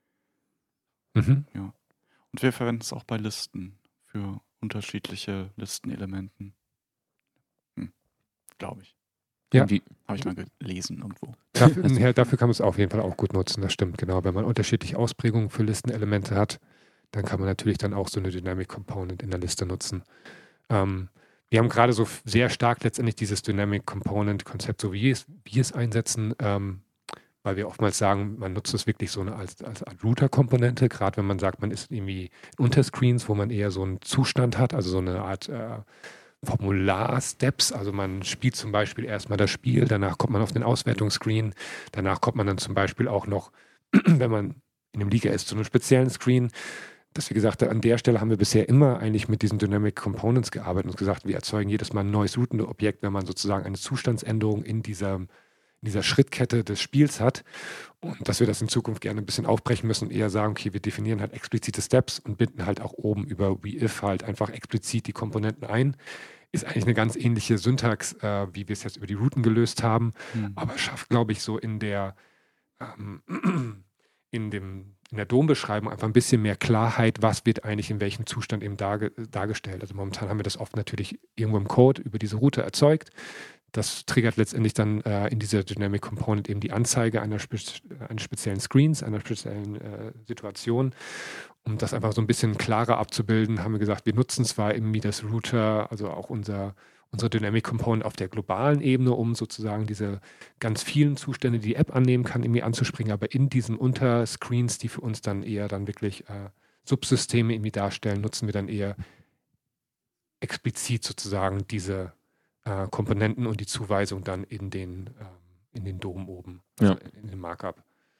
mhm. Und wir verwenden es auch bei Listen für unterschiedliche Listenelementen. Hm. Glaube ich. Ja. Irgendwie, Habe ich mal gelesen irgendwo. Dafür, ja, dafür kann man es auf jeden Fall auch gut nutzen, das stimmt, genau. Wenn man unterschiedliche Ausprägungen für Listenelemente hat, dann kann man natürlich dann auch so eine Dynamic Component in der Liste nutzen. Ähm, wir haben gerade so f- sehr stark letztendlich dieses Dynamic Component Konzept, so wie es, wir es einsetzen, ähm, weil wir oftmals sagen, man nutzt es wirklich so eine, als, als Art Router-Komponente, gerade wenn man sagt, man ist irgendwie in Unterscreens, wo man eher so einen Zustand hat, also so eine Art, äh, Formular-Steps, also man spielt zum Beispiel erstmal das Spiel, danach kommt man auf den Auswertungsscreen, danach kommt man dann zum Beispiel auch noch, wenn man in einem Liga ist, zu einem speziellen Screen. Das, wie gesagt, an der Stelle haben wir bisher immer eigentlich mit diesen Dynamic Components gearbeitet und gesagt, wir erzeugen jedes Mal ein neues routende Objekt, wenn man sozusagen eine Zustandsänderung in dieser, in dieser Schrittkette des Spiels hat. Und dass wir das in Zukunft gerne ein bisschen aufbrechen müssen und eher sagen, okay, wir definieren halt explizite Steps und binden halt auch oben über WeIf halt einfach explizit die Komponenten ein. Ist eigentlich eine ganz ähnliche Syntax, äh, wie wir es jetzt über die Routen gelöst haben, mhm. aber schafft, glaube ich, so in der ähm, in dem in der D O M-Beschreibung einfach ein bisschen mehr Klarheit, was wird eigentlich in welchem Zustand eben darge- dargestellt. Also momentan haben wir das oft natürlich irgendwo im Code über diese Route erzeugt. Das triggert letztendlich dann äh, in dieser Dynamic Component eben die Anzeige einer, spe- eines speziellen Screens, einer speziellen äh, Situation. Um das einfach so ein bisschen klarer abzubilden, haben wir gesagt, wir nutzen zwar irgendwie das Router, also auch unser unsere Dynamic Component auf der globalen Ebene, um sozusagen diese ganz vielen Zustände, die die App annehmen kann, irgendwie anzuspringen, aber in diesen Unterscreens, die für uns dann eher dann wirklich äh, Subsysteme irgendwie darstellen, nutzen wir dann eher explizit sozusagen diese äh, Komponenten und die Zuweisung dann in den, äh, in den D O M oben, also ja. in den Markup.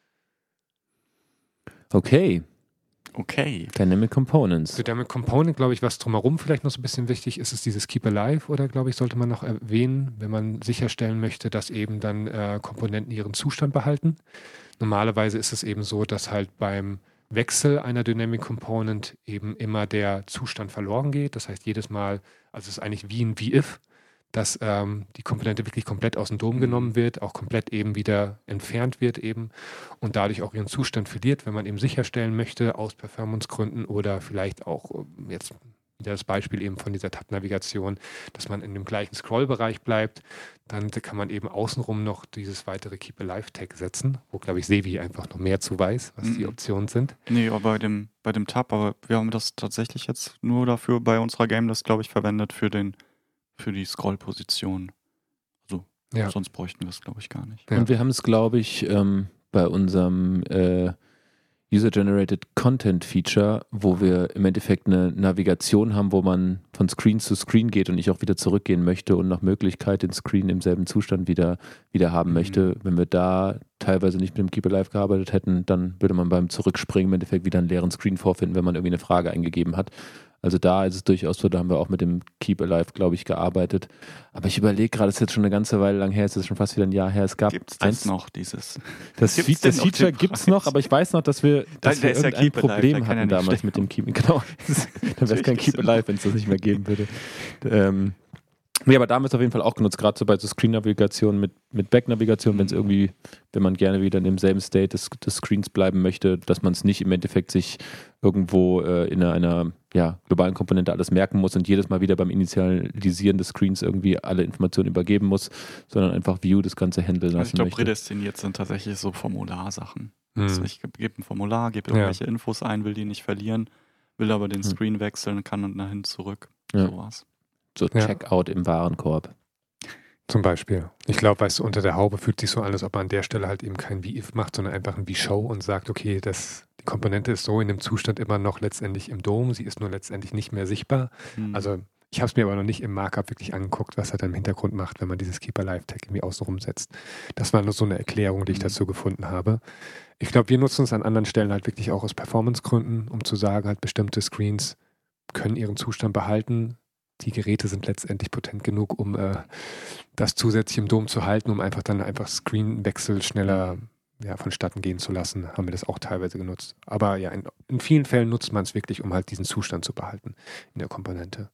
Okay. Okay. Dynamic Components. Dynamic Component, glaube ich, was drumherum vielleicht noch so ein bisschen wichtig ist, ist dieses Keep Alive, oder glaube ich, sollte man noch erwähnen, wenn man sicherstellen möchte, dass eben dann äh, Komponenten ihren Zustand behalten. Normalerweise ist es eben so, dass halt beim Wechsel einer Dynamic Component eben immer der Zustand verloren geht. Das heißt, jedes Mal, also es ist eigentlich wie ein WeIf, dass ähm, die Komponente wirklich komplett aus dem D O M genommen wird, auch komplett eben wieder entfernt wird eben und dadurch auch ihren Zustand verliert, wenn man eben sicherstellen möchte, aus Performancegründen oder vielleicht auch ähm, jetzt wieder das Beispiel eben von dieser Tab-Navigation, dass man in dem gleichen Scrollbereich bleibt, dann kann man eben außenrum noch dieses weitere Keep Alive-Tag setzen, wo, glaube ich, Sevi einfach noch mehr zu weiß, was mhm. die Optionen sind. Nee, aber bei dem, bei dem Tab, aber wir haben das tatsächlich jetzt nur dafür bei unserer Game-List, glaube ich, verwendet für den für die Scrollposition. Also, ja. Sonst bräuchten wir es, glaube ich, gar nicht. Ja. Und wir haben es, glaube ich, ähm, bei unserem äh, User-Generated Content Feature, wo wir im Endeffekt eine Navigation haben, wo man von Screen zu Screen geht und ich auch wieder zurückgehen möchte und nach Möglichkeit den Screen im selben Zustand wieder, wieder haben mhm. möchte. Wenn wir da teilweise nicht mit dem Keep Alive gearbeitet hätten, dann würde man beim Zurückspringen im Endeffekt wieder einen leeren Screen vorfinden, wenn man irgendwie eine Frage eingegeben hat. Also da ist es durchaus so, da haben wir auch mit dem Keep Alive, glaube ich, gearbeitet. Aber ich überlege gerade, es ist jetzt schon eine ganze Weile lang her, es ist schon fast wieder ein Jahr her. Es gab Gibt's eins das noch, dieses? Das, Fe- das Feature gibt es noch, aber ich weiß noch, dass wir, dass da, wir irgendein ja Problem Alive, hatten ja damals stehen. mit dem Keep. Genau, dann wäre es kein Keep Alive, wenn es das nicht mehr geben würde. Ähm, nee, aber da haben wir es auf jeden Fall auch genutzt, gerade so bei so Screen-Navigation mit, mit Back-Navigation, wenn es irgendwie, wenn man gerne wieder in demselben State des, des Screens bleiben möchte, dass man es nicht im Endeffekt sich irgendwo äh, in einer, einer ja, globalen Komponente alles merken muss und jedes Mal wieder beim Initialisieren des Screens irgendwie alle Informationen übergeben muss, sondern einfach View das Ganze handeln lassen also ich glaube, möchte. prädestiniert sind tatsächlich so Formularsachen. Hm. Also ich gebe ein Formular, gebe irgendwelche ja. Infos ein, will die nicht verlieren, will aber den Screen hm. wechseln, kann und nach hinten zurück. Ja. Sowas. So Checkout ja. im Warenkorb. Zum Beispiel. Ich glaube, weißt du, unter der Haube fühlt sich so an, als ob man an der Stelle halt eben kein WeIf macht, sondern einfach ein WeShow und sagt, okay, das, die Komponente ist so in dem Zustand immer noch letztendlich im D O M, sie ist nur letztendlich nicht mehr sichtbar. Mhm. Also ich habe es mir aber noch nicht im Markup wirklich angeguckt, was er dann im Hintergrund macht, wenn man dieses Keep Alive Tag irgendwie außenrum setzt. Das war nur so eine Erklärung, die ich mhm. dazu gefunden habe. Ich glaube, wir nutzen es an anderen Stellen halt wirklich auch aus Performance-Gründen, um zu sagen, halt bestimmte Screens können ihren Zustand behalten. Die Geräte sind letztendlich potent genug, um äh, das zusätzlich im D O M zu halten, um einfach dann einfach Screenwechsel schneller ja, vonstatten gehen zu lassen, haben wir das auch teilweise genutzt. Aber ja, in, in vielen Fällen nutzt man es wirklich, um halt diesen Zustand zu behalten in der Komponente.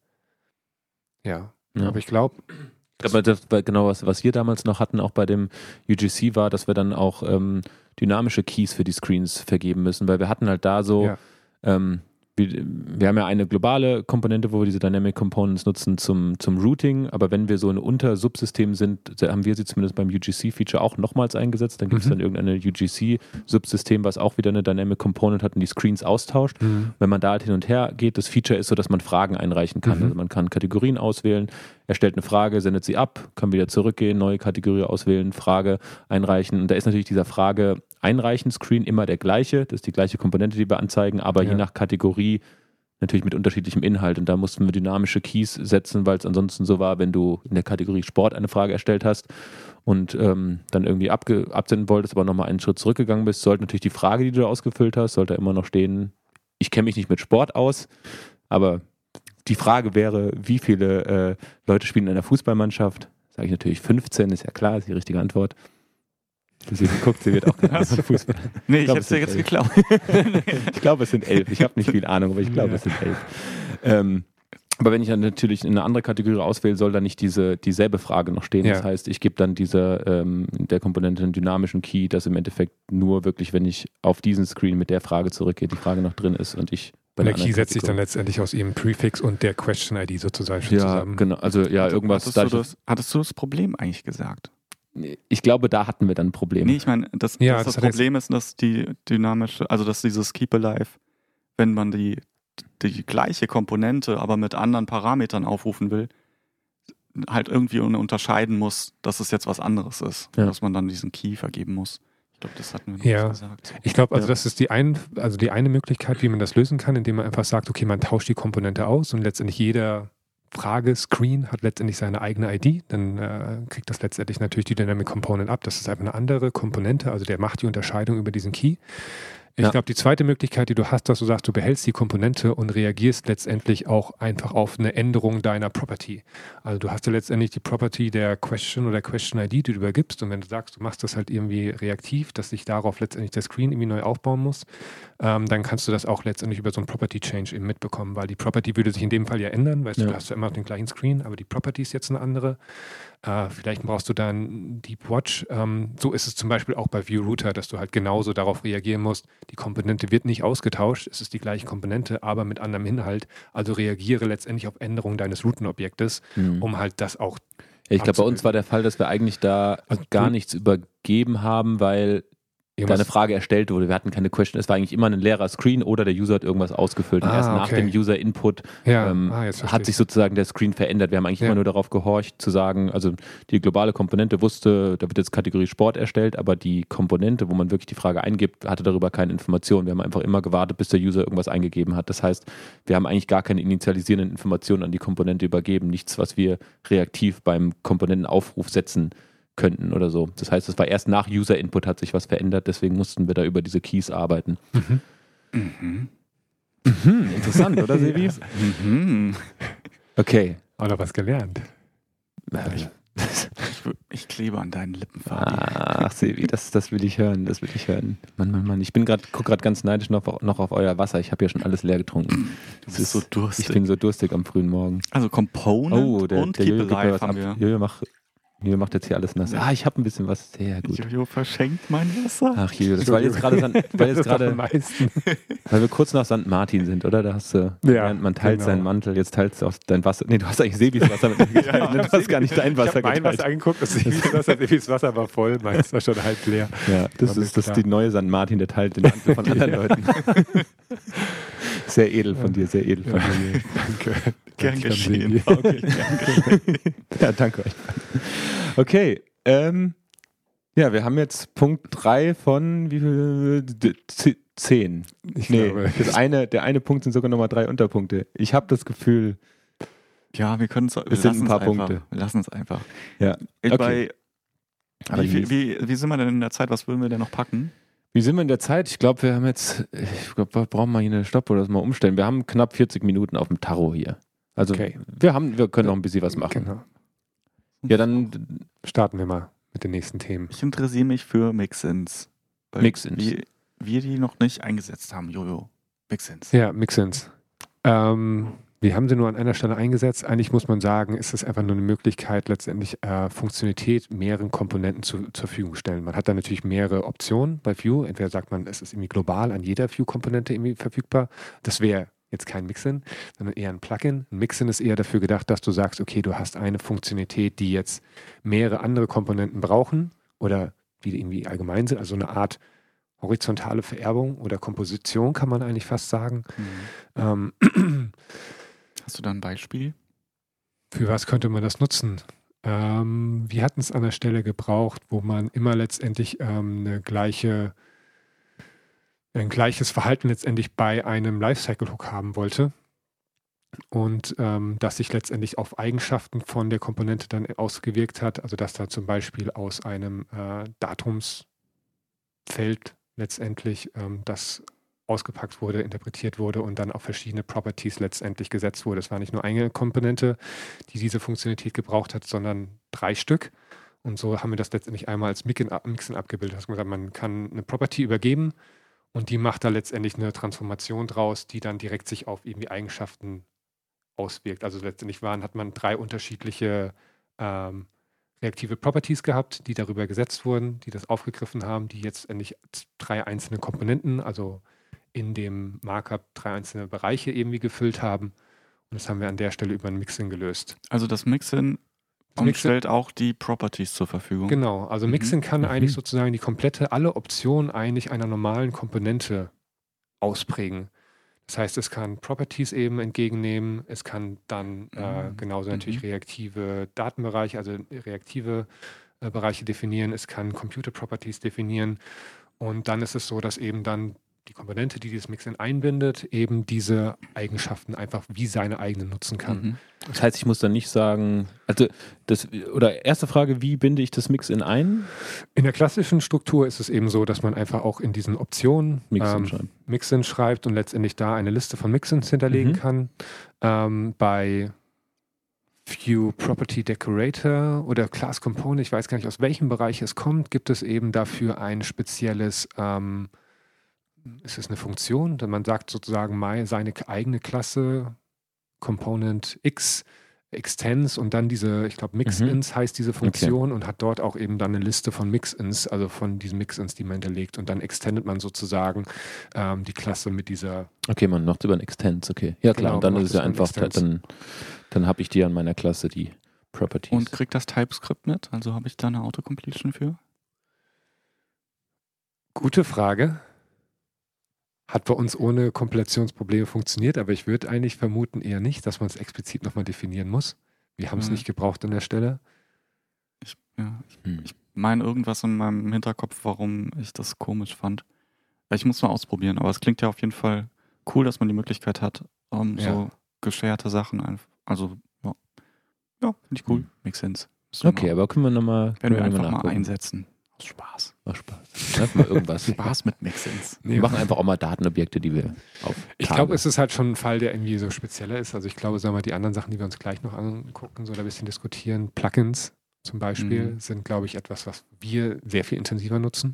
Ja, ja. aber ich glaube... Aber das war genau, was, was wir damals noch hatten, auch bei dem U G C war, dass wir dann auch ähm, dynamische Keys für die Screens vergeben müssen, weil wir hatten halt da so... Ja. Ähm, Wir haben ja eine globale Komponente, wo wir diese Dynamic Components nutzen zum, zum Routing, aber wenn wir so ein Unter-Subsystem sind, haben wir sie zumindest beim U G C-Feature auch nochmals eingesetzt. Dann gibt es mhm. dann irgendeine U G C-Subsystem, was auch wieder eine Dynamic Component hat und die Screens austauscht. Mhm. Wenn man da halt hin und her geht, das Feature ist so, dass man Fragen einreichen kann. Mhm. Also man kann Kategorien auswählen, er stellt eine Frage, sendet sie ab, kann wieder zurückgehen, neue Kategorie auswählen, Frage einreichen. Und da ist natürlich dieser Frage Einreichen-Screen immer der gleiche, das ist die gleiche Komponente, die wir anzeigen, aber ja. je nach Kategorie natürlich mit unterschiedlichem Inhalt. Und da mussten wir dynamische Keys setzen, weil es ansonsten so war, wenn du in der Kategorie Sport eine Frage erstellt hast und ähm, dann irgendwie abge- absenden wolltest, aber nochmal einen Schritt zurückgegangen bist, sollte natürlich die Frage, die du da ausgefüllt hast, sollte immer noch stehen, ich kenne mich nicht mit Sport aus, aber die Frage wäre, wie viele äh, Leute spielen in einer Fußballmannschaft? Sage ich natürlich fünfzehn, ist ja klar, ist die richtige Antwort. Sie guckt, sie wird auch keine Ahnung von Fußball. Nee, ich, ich hab's dir jetzt elf. geklaut. Ich glaube, es sind elf. Ich habe nicht viel Ahnung, aber ich glaube, ja. es sind elf. Ähm, aber wenn ich dann natürlich in eine andere Kategorie auswähle, soll da nicht diese, dieselbe Frage noch stehen. Ja. Das heißt, ich gebe dann dieser, ähm, der Komponente einen dynamischen Key, dass im Endeffekt nur wirklich, wenn ich auf diesen Screen mit der Frage zurückgehe, die Frage noch drin ist und ich bei der Key setzt sich dann letztendlich aus ihrem Prefix und der Question-I D sozusagen ja, zusammen. Genau. Also ja, also, irgendwas. Hattest du, das, hattest du das Problem eigentlich gesagt? Ich glaube, da hatten wir dann ein Problem. Nee, ich meine, das, ja, das, das, das Problem ist, dass die dynamische, also dass dieses Keep Alive, wenn man die, die gleiche Komponente, aber mit anderen Parametern aufrufen will, halt irgendwie unterscheiden muss, dass es jetzt was anderes ist. Ja. Dass man dann diesen Key vergeben muss. Ich glaube, das hatten wir noch ja. nicht gesagt. Ich glaube, also ja. das ist die, ein, also die eine Möglichkeit, wie man das lösen kann, indem man einfach sagt, okay, man tauscht die Komponente aus und letztendlich jeder Frage-Screen hat letztendlich seine eigene I D, dann äh, kriegt das letztendlich natürlich die Dynamic Component ab. Das ist einfach eine andere Komponente, also der macht die Unterscheidung über diesen Key. Ich ja. glaube, die zweite Möglichkeit, die du hast, dass du sagst, du behältst die Komponente und reagierst letztendlich auch einfach auf eine Änderung deiner Property. Also du hast ja letztendlich die Property der Question oder Question-I D, die du übergibst, und wenn du sagst, du machst das halt irgendwie reaktiv, dass sich darauf letztendlich der Screen irgendwie neu aufbauen muss, ähm, dann kannst du das auch letztendlich über so einen Property-Change eben mitbekommen, weil die Property würde sich in dem Fall ja ändern, weißt ja. du, du hast ja immer noch den gleichen Screen, aber die Property ist jetzt eine andere. Uh, vielleicht brauchst du dann Deep Watch. Um, so ist es zum Beispiel auch bei View Router, dass du halt genauso darauf reagieren musst. Die Komponente wird nicht ausgetauscht, es ist die gleiche Komponente, aber mit anderem Inhalt. Also reagiere letztendlich auf Änderungen deines Routenobjektes, mhm. um halt das auch ja, ich glaube, bei uns war der Fall, dass wir eigentlich da also gar du, nichts übergeben haben, weil da eine Frage erstellt wurde. Wir hatten keine Question. Es war eigentlich immer ein leerer Screen oder der User hat irgendwas ausgefüllt. Und ah, erst okay. nach dem User-Input ja. ähm, ah, hat sich sozusagen der Screen verändert. Wir haben eigentlich ja. immer nur darauf gehorcht, zu sagen, also die globale Komponente wusste, da wird jetzt Kategorie Sport erstellt, aber die Komponente, wo man wirklich die Frage eingibt, hatte darüber keine Informationen. Wir haben einfach immer gewartet, bis der User irgendwas eingegeben hat. Das heißt, wir haben eigentlich gar keine initialisierenden Informationen an die Komponente übergeben. Nichts, was wir reaktiv beim Komponentenaufruf setzen könnten oder so. Das heißt, es war erst nach User-Input hat sich was verändert, deswegen mussten wir da über diese Keys arbeiten. Mhm. Mhm. Mhm. Interessant, oder Sebi? Ja. Mhm. Okay. Oder was gelernt. Ich, ich, ich klebe an deinen Lippen, Fabi. Ach, Sebi, das, das will ich hören, das will ich hören. Mann, Mann, Mann, ich bin gerade, guck gerade ganz neidisch noch, noch auf euer Wasser. Ich habe ja schon alles leer getrunken. Du bist ist, so durstig. Ich bin so durstig am frühen Morgen. Also Component oh, der, und der Keep Alive haben wir. Jojo, mach... Jojo macht jetzt hier alles nass. Ah, ich habe ein bisschen was. Sehr gut. Jojo verschenkt mein Wasser. Ach Jojo, das war jetzt gerade, weil jetzt gerade, weil wir kurz nach Sankt Martin sind, oder? Da hast du, ja, man teilt genau. seinen Mantel, jetzt teilst du auch dein Wasser. Nee, du hast eigentlich Sebis Wasser mit mir geteilt. ja, ja, du hast gar nicht dein Wasser ich geteilt. Ich habe mein Wasser angeguckt, das Sebis Wasser, Sebis Wasser war voll, meins war schon halb leer. Ja, das ist, das ist die neue Sankt Martin, der teilt den Mantel von anderen Leuten. Sehr edel von dir, sehr edel von dir. Danke. Gern geschehen. Okay. Ja, danke euch. Okay, ähm, ja, wir haben jetzt Punkt drei von wie viel? zehn. Ich nee, glaube, das eine, der eine Punkt sind sogar nochmal drei Unterpunkte. Ich habe das Gefühl, ja, wir können es, es sind ein paar Punkte. Wir lassen es einfach. Ja, okay. Bei, Aber wie, wie, wie sind wir denn in der Zeit? Was würden wir denn noch packen? Wie sind wir in der Zeit? Ich glaube, wir haben jetzt, ich glaube, wir brauchen mal hier eine Stopp oder das mal umstellen. Wir haben knapp vierzig Minuten auf dem Tacho hier. Also okay. wir haben, wir können noch ein bisschen was machen. Genau. Ja, dann starten wir mal mit den nächsten Themen. Ich interessiere mich für Mixins. Mixins. Wir, wir die noch nicht eingesetzt haben, Jojo. Mixins. Ja, Mixins. Ähm, wir haben sie nur an einer Stelle eingesetzt. Eigentlich muss man sagen, ist es einfach nur eine Möglichkeit, letztendlich äh, Funktionalität mehreren Komponenten zu, zur Verfügung stellen. Man hat da natürlich mehrere Optionen bei Vue. Entweder sagt man, es ist irgendwie global an jeder Vue-Komponente irgendwie verfügbar. Das wäre jetzt kein Mixin, sondern eher ein Plugin. Ein Mixin ist eher dafür gedacht, dass du sagst, okay, du hast eine Funktionalität, die jetzt mehrere andere Komponenten brauchen oder die irgendwie allgemein sind, also eine Art horizontale Vererbung oder Komposition, kann man eigentlich fast sagen. Mhm. Ähm, Hast du da ein Beispiel? Für was könnte man das nutzen? Ähm, wir hatten es an der Stelle gebraucht, wo man immer letztendlich ähm, eine gleiche ein gleiches Verhalten letztendlich bei einem Lifecycle-Hook haben wollte. und ähm, das sich letztendlich auf Eigenschaften von der Komponente dann ausgewirkt hat. Also dass da zum Beispiel aus einem äh, Datumsfeld letztendlich ähm, das ausgepackt wurde, interpretiert wurde und dann auf verschiedene Properties letztendlich gesetzt wurde. Es war nicht nur eine Komponente, die diese Funktionalität gebraucht hat, sondern drei Stück. Und so haben wir das letztendlich einmal als Mixin abgebildet. Das heißt, man kann eine Property übergeben und die macht da letztendlich eine Transformation draus, die dann direkt sich auf irgendwie Eigenschaften auswirkt. Also letztendlich waren, hat man drei unterschiedliche ähm, reaktive Properties gehabt, die darüber gesetzt wurden, die das aufgegriffen haben, die jetzt endlich drei einzelne Komponenten, also in dem Markup drei einzelne Bereiche irgendwie gefüllt haben. Und das haben wir an der Stelle über ein Mixin gelöst. Also das Mixin Das und Mixin- stellt auch die Properties zur Verfügung. Genau, also Mhm. Mixin kann Mhm. eigentlich sozusagen die komplette, alle Optionen eigentlich einer normalen Komponente ausprägen. Das heißt, es kann Properties eben entgegennehmen, es kann dann äh, Mhm. genauso natürlich Mhm. reaktive Datenbereiche, also reaktive äh, Bereiche definieren, es kann Computer Properties definieren und dann ist es so, dass eben dann die Komponente, die dieses Mixin einbindet, eben diese Eigenschaften einfach wie seine eigenen nutzen kann. Mhm. Das heißt, ich muss dann nicht sagen, also das, oder erste Frage, wie binde ich das Mixin ein? In der klassischen Struktur ist es eben so, dass man einfach auch in diesen Optionen Mixin ähm, schreiben. Mixin schreibt und letztendlich da eine Liste von Mixins hinterlegen Mhm. kann. Ähm, bei View Property Decorator oder Class Component, ich weiß gar nicht, aus welchem Bereich es kommt, gibt es eben dafür ein spezielles, ähm, ist es eine Funktion, denn man sagt sozusagen mal seine eigene Klasse Component X Extends und dann diese, ich glaube Mixins heißt diese Funktion und hat dort auch eben dann eine Liste von Mixins, also von diesen Mixins, die man hinterlegt und dann extendet man sozusagen ähm, die Klasse mit dieser. Okay, man macht es über ein Extends, okay. Ja klar, Genau, und dann man ist es macht ja es über ein einfach, Extends. dann, dann habe ich die an meiner Klasse, die Properties. Und kriegt das TypeScript mit? Also habe ich da eine Autocompletion für? Gute Frage. Hat bei uns ohne Kompilationsprobleme funktioniert, aber ich würde eigentlich vermuten eher nicht, dass man es explizit nochmal definieren muss. Wir haben es Mhm. nicht gebraucht an der Stelle. Ich, ja, ich Hm. meine irgendwas in meinem Hinterkopf, warum ich das komisch fand. Ich muss mal ausprobieren, aber es klingt ja auf jeden Fall cool, dass man die Möglichkeit hat, um Ja. so gescherte Sachen einfach. Also, ja, ja finde ich cool. Hm. Makes sense. Müssen wir Okay, mal- aber können wir nochmal werden wir einfach mal nachgucken. einsetzen. Aus Spaß. Aus Spaß. Einfach mal irgendwas. Spaß mit Mixins. Wir machen einfach auch mal Datenobjekte, die wir auf Ich Tage- glaube, es ist halt schon ein Fall, der irgendwie so spezieller ist. Also ich glaube, sagen wir, die anderen Sachen, die wir uns gleich noch angucken, so ein bisschen diskutieren, Plugins zum Beispiel, Mhm. sind, glaube ich, etwas, was wir sehr viel intensiver nutzen.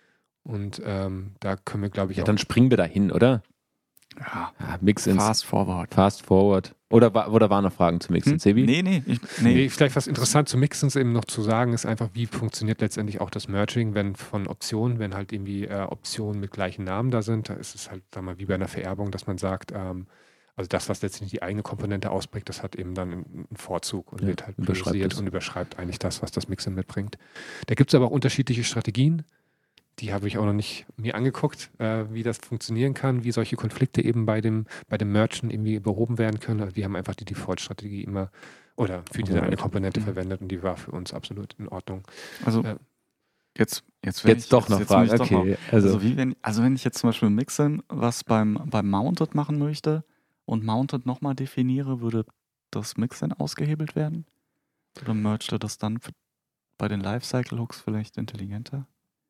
Und ähm, da können wir, glaube ich, Ja, auch... dann springen wir da hin, oder? Ja, Ja, Mixins. fast forward. Fast forward. Oder, wa- oder waren noch Fragen zu Mixins, Hm? Sebi? Nee, nee, ich, nee. Nee, vielleicht was interessant zu Mixins eben noch zu sagen, ist einfach, wie funktioniert letztendlich auch das Merging, wenn von Optionen, wenn halt irgendwie äh, Optionen mit gleichen Namen da sind, da ist es halt, sagen wir mal, wie bei einer Vererbung, dass man sagt, ähm, also das, was letztendlich die eigene Komponente ausprägt, das hat eben dann einen, einen Vorzug und Ja, wird halt überschreibt priorisiert es. und überschreibt eigentlich das, was das Mixin mitbringt. Da gibt es aber auch unterschiedliche Strategien. Die habe ich auch noch nicht mir angeguckt, äh, wie das funktionieren kann, wie solche Konflikte eben bei dem, bei dem Merchant irgendwie behoben werden können. Also wir haben einfach die Default-Strategie immer oder für diese eine Komponente Mhm. verwendet und die war für uns absolut in Ordnung. Also, Ja. jetzt, jetzt, wenn Jetzt ich, doch noch jetzt Fragen. muss ich doch Okay, noch- also, Also, wie wenn, also wenn ich jetzt zum Beispiel Mixin was beim, beim Mounted machen möchte und Mounted nochmal definiere, würde das Mixin ausgehebelt werden? Oder mergte das dann f- bei den Lifecycle-Hooks vielleicht intelligenter?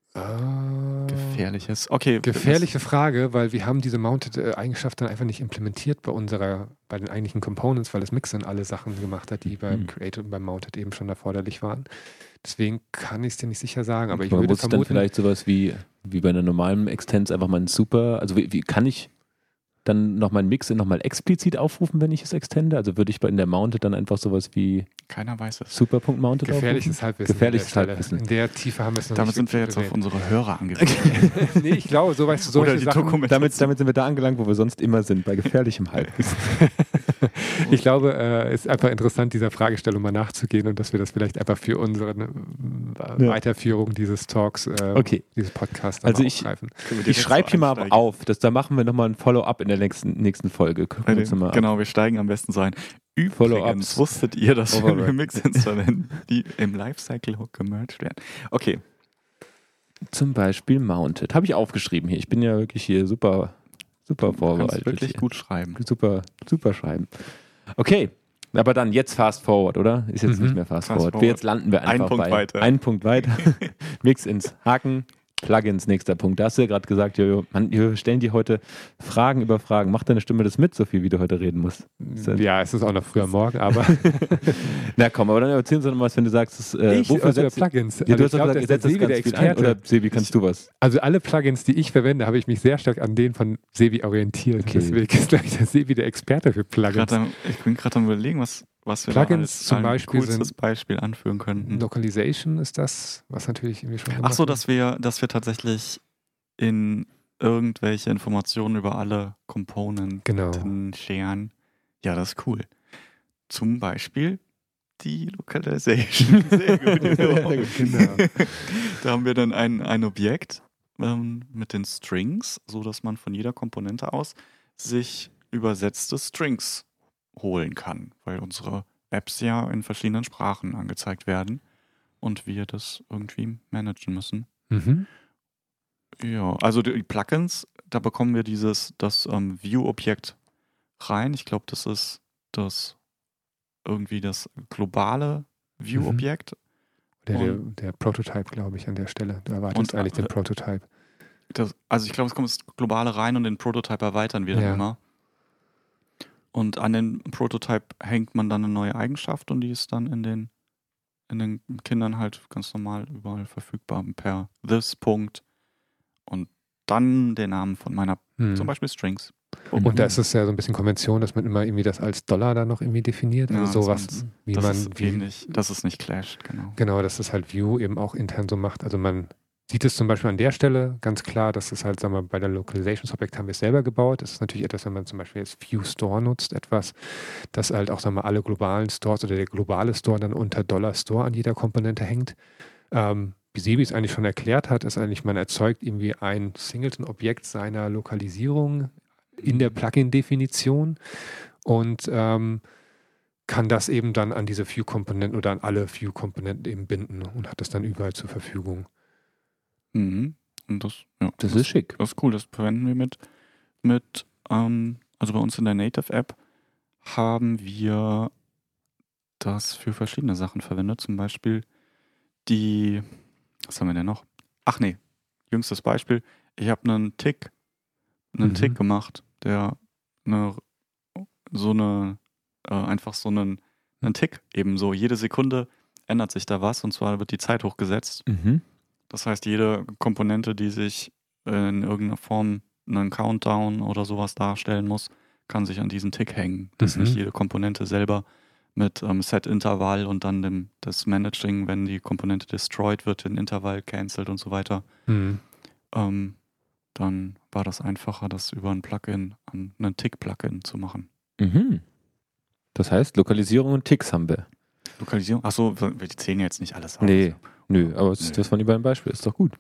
Äh, Gefährliches. Okay. Gefährliche Frage, weil wir haben diese Mounted-Eigenschaft dann einfach nicht implementiert bei unserer, bei den eigentlichen Components, weil das Mixin alle Sachen gemacht hat, die beim Mhm. Created und beim Mounted eben schon erforderlich waren. Deswegen kann ich es dir nicht sicher sagen, aber ich man würde muss dann vermuten, vielleicht sowas wie, wie bei einer normalen Extends einfach mal ein Super, also wie, wie kann ich dann noch meinen Mixin nochmal explizit aufrufen, wenn ich es extende? Also würde ich bei in der Mounted dann einfach sowas wie Keiner weiß es. Super.mounted gefährliches aufrufen? Halbwissen. Gefährliches an der Stelle. Halbwissen. In der Tiefe haben wir es noch Damit nicht sind wir jetzt wirklich auf unsere Hörer angewiesen. gesehen. Nee, ich glaube, so weißt du, solche Oder die Sachen, Dokumentation. Damit, damit sind wir da angelangt, wo wir sonst immer sind, bei gefährlichem Halbwissen. ich glaube, es äh, ist einfach interessant, dieser Fragestellung mal nachzugehen und dass wir das vielleicht einfach für unsere äh, Ja. Weiterführung dieses Talks, äh, Okay. dieses Podcasts Also mal ich- aufgreifen. Ich schreibe hier mal auf, das, da machen wir nochmal ein Follow-up in der nächsten, nächsten Folge. Gucken wir uns mal an. Genau, wir steigen am besten so ein. Übrigens, Follow-ups. wusstet ihr, dass wir Override. Mixins verwenden, die im Lifecycle-Hook gemerged werden? Okay. Zum Beispiel Mounted. Habe ich aufgeschrieben hier. Ich bin ja wirklich hier super, super Du vorbereitet. kannst wirklich hier. gut schreiben. Super, super schreiben. Okay, aber dann jetzt Fast Forward, oder? Ist jetzt Mhm. nicht mehr Fast, Fast Forward. Forward. Jetzt landen wir einfach Einen Punkt bei weiter. einen Punkt weiter. Mix ins Haken. Plugins, nächster Punkt. Da hast du ja gerade gesagt, Jojo, Mann, wir stellen dir heute Fragen über Fragen. Mach deine Stimme das mit, so viel wie du heute reden musst. Ja, es ist auch noch früh am Morgen, aber Na komm, aber dann erzählen Sie noch was, wenn du sagst, das, äh, ich, wofür also setzt Plugins. ja, du Also hast ich doch glaub, gesagt, ihr dass setzt das Sebi der ganz viel ein. Experte. Oder Sebi, kannst du was? Also alle Plugins, die ich verwende, habe ich mich sehr stark an denen von Sebi orientiert. Okay. Deswegen ist, glaube ich, der Sebi der Experte für Plugins. Grad am, ich bin gerade am überlegen, was, was wir Plugins da als zum ein Beispiel coolstes sind- Beispiel anführen könnten. Localization ist das, was natürlich irgendwie schon gemacht Ach so, wird. dass wir, dass wir tatsächlich in irgendwelche Informationen über alle Komponenten Genau. scheren. Ja, das ist cool. Zum Beispiel die Localization. Sehr gut. Genau. Da haben wir dann ein, ein Objekt ähm, mit den Strings, so dass man von jeder Komponente aus sich übersetzte Strings holen kann, weil unsere Apps ja in verschiedenen Sprachen angezeigt werden und wir das irgendwie managen müssen. Mhm. Ja, also die Plugins, da bekommen wir dieses, das ähm, View-Objekt rein. Ich glaube, das ist das irgendwie das globale View-Objekt. Der, der, Und- der Prototype, glaube ich, an der Stelle. Du erwartest Und, eigentlich den äh, Prototype. Das, also ich glaube, es kommt das globale rein und den Prototype erweitern wir dann Ja. immer. Und an den Prototype hängt man dann eine neue Eigenschaft und die ist dann in den, in den Kindern halt ganz normal überall verfügbar per this Punkt und dann den Namen von meiner, Hm. zum Beispiel Strings. Und da ist es ja so ein bisschen Konvention, dass man immer irgendwie das als Dollar dann noch irgendwie definiert. Also Ja, sowas, das man- wie das man, ist wie, ähnlich, dass es nicht clasht, genau. genau, dass das halt View eben auch intern so macht. Also man sieht es zum Beispiel an der Stelle ganz klar, dass es halt, sagen wir, bei der Localizations-Objekt haben wir es selber gebaut. Das ist natürlich etwas, wenn man zum Beispiel jetzt View Store nutzt, etwas, das halt auch, sagen wir, alle globalen Stores oder der globale Store dann unter Dollar Store an jeder Komponente hängt. Ähm, wie Sebi es eigentlich schon erklärt hat, ist eigentlich, man erzeugt irgendwie ein Singleton-Objekt seiner Lokalisierung in der Plugin-Definition und ähm, kann das eben dann an diese View-Komponenten oder an alle View-Komponenten eben binden und hat das dann überall zur Verfügung. Mhm. Und das, ja, Das ist schick. Das ist cool, das verwenden wir mit, mit ähm, also bei uns in der Native-App haben wir das für verschiedene Sachen verwendet. Zum Beispiel die, was haben wir denn noch? Ach nee, jüngstes Beispiel. Ich habe einen Tick, einen Mhm. Tick gemacht, der eine, so eine, äh, einfach so einen, einen Tick eben so. Jede Sekunde ändert sich da was und zwar wird die Zeit hochgesetzt. Mhm. Das heißt, jede Komponente, die sich in irgendeiner Form einen Countdown oder sowas darstellen muss, kann sich an diesen Tick hängen. Dass Mhm. nicht jede Komponente selber mit ähm, Set-Intervall und dann dem, das Managing, wenn die Komponente destroyed wird, den Intervall cancelt und so weiter. Mhm. Ähm, dann war das einfacher, das über ein Plugin, an einen Tick-Plugin zu machen. Mhm. Das heißt, Lokalisierung und Ticks haben wir. Lokalisierung? Achso, wir zählen jetzt nicht alles auf. Nee, nö, aber es- Nö. das waren die beiden Beispiele, ist doch gut.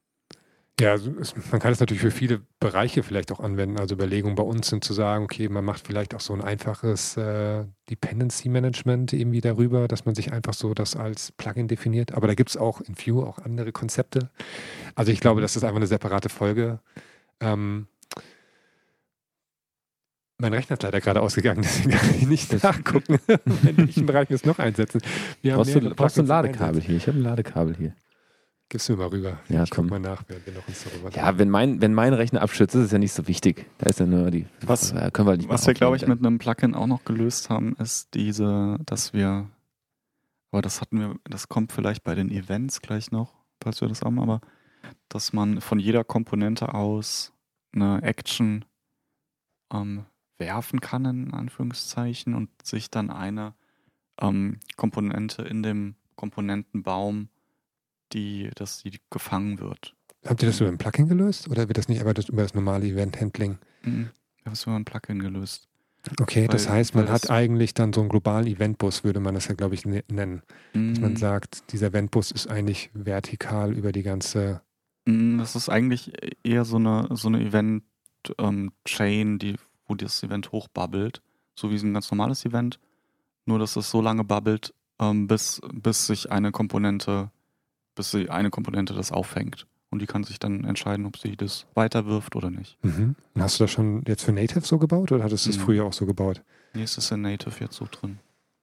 Ja, also es, man kann es natürlich für viele Bereiche vielleicht auch anwenden. Also Überlegungen bei uns sind zu sagen, okay, man macht vielleicht auch so ein einfaches äh, Dependency Management irgendwie darüber, dass man sich einfach so das als Plugin definiert. Aber da gibt es auch in Vue auch andere Konzepte. Also ich glaube, das ist einfach eine separate Folge. Ähm, mein Rechner ist leider gerade ausgegangen, deswegen kann ich nicht nachgucken, in welchen Bereichen wir es noch einsetzen. Wir haben Brauchst du, mehrere brauchst du ein Plugins im Ladekabel Einsatz. hier? Ich habe ein Ladekabel hier. Gibst du mal rüber. Ja, ich komm. guck mal nach, während wir noch uns darüber Ja, wenn mein, wenn mein Rechner abstürzt, ist es ja nicht so wichtig. Da ist ja nur die. Was- äh, können wir halt nicht Was mal wir, glaube ich, aufnehmen. mit einem Plugin auch noch gelöst haben, ist diese, dass wir, aber das hatten wir, das kommt vielleicht bei den Events gleich noch, falls wir das haben, aber dass man von jeder Komponente aus eine Action ähm, werfen kann, in Anführungszeichen, und sich dann eine ähm, Komponente in dem Komponentenbaum, die, dass die gefangen wird. Habt ihr das über ein Plugin gelöst oder wird das nicht einfach das über das normale Event-Handling? Mhm. Wir haben es über ein Plugin gelöst. Okay, das Weil- heißt, man weil hat das- eigentlich dann so einen globalen Eventbus, würde man das ja, glaube ich, ne- nennen. Dass man Mhm. sagt, dieser Eventbus ist eigentlich vertikal über die ganze. Mm, Das ist eigentlich eher so eine, so eine Event-Chain, die, wo das Event hochbubbelt. So wie ein ganz normales Event. Nur, dass es so lange bubbelt, ähm, bis, bis sich eine Komponente, bis sie eine Komponente das auffängt. Und und die kann sich dann entscheiden, ob sie das weiterwirft oder nicht. Mhm. Und hast du das schon jetzt für Native so gebaut oder hattest du es Mhm. früher auch so gebaut? Nee, ist das in Native jetzt so drin.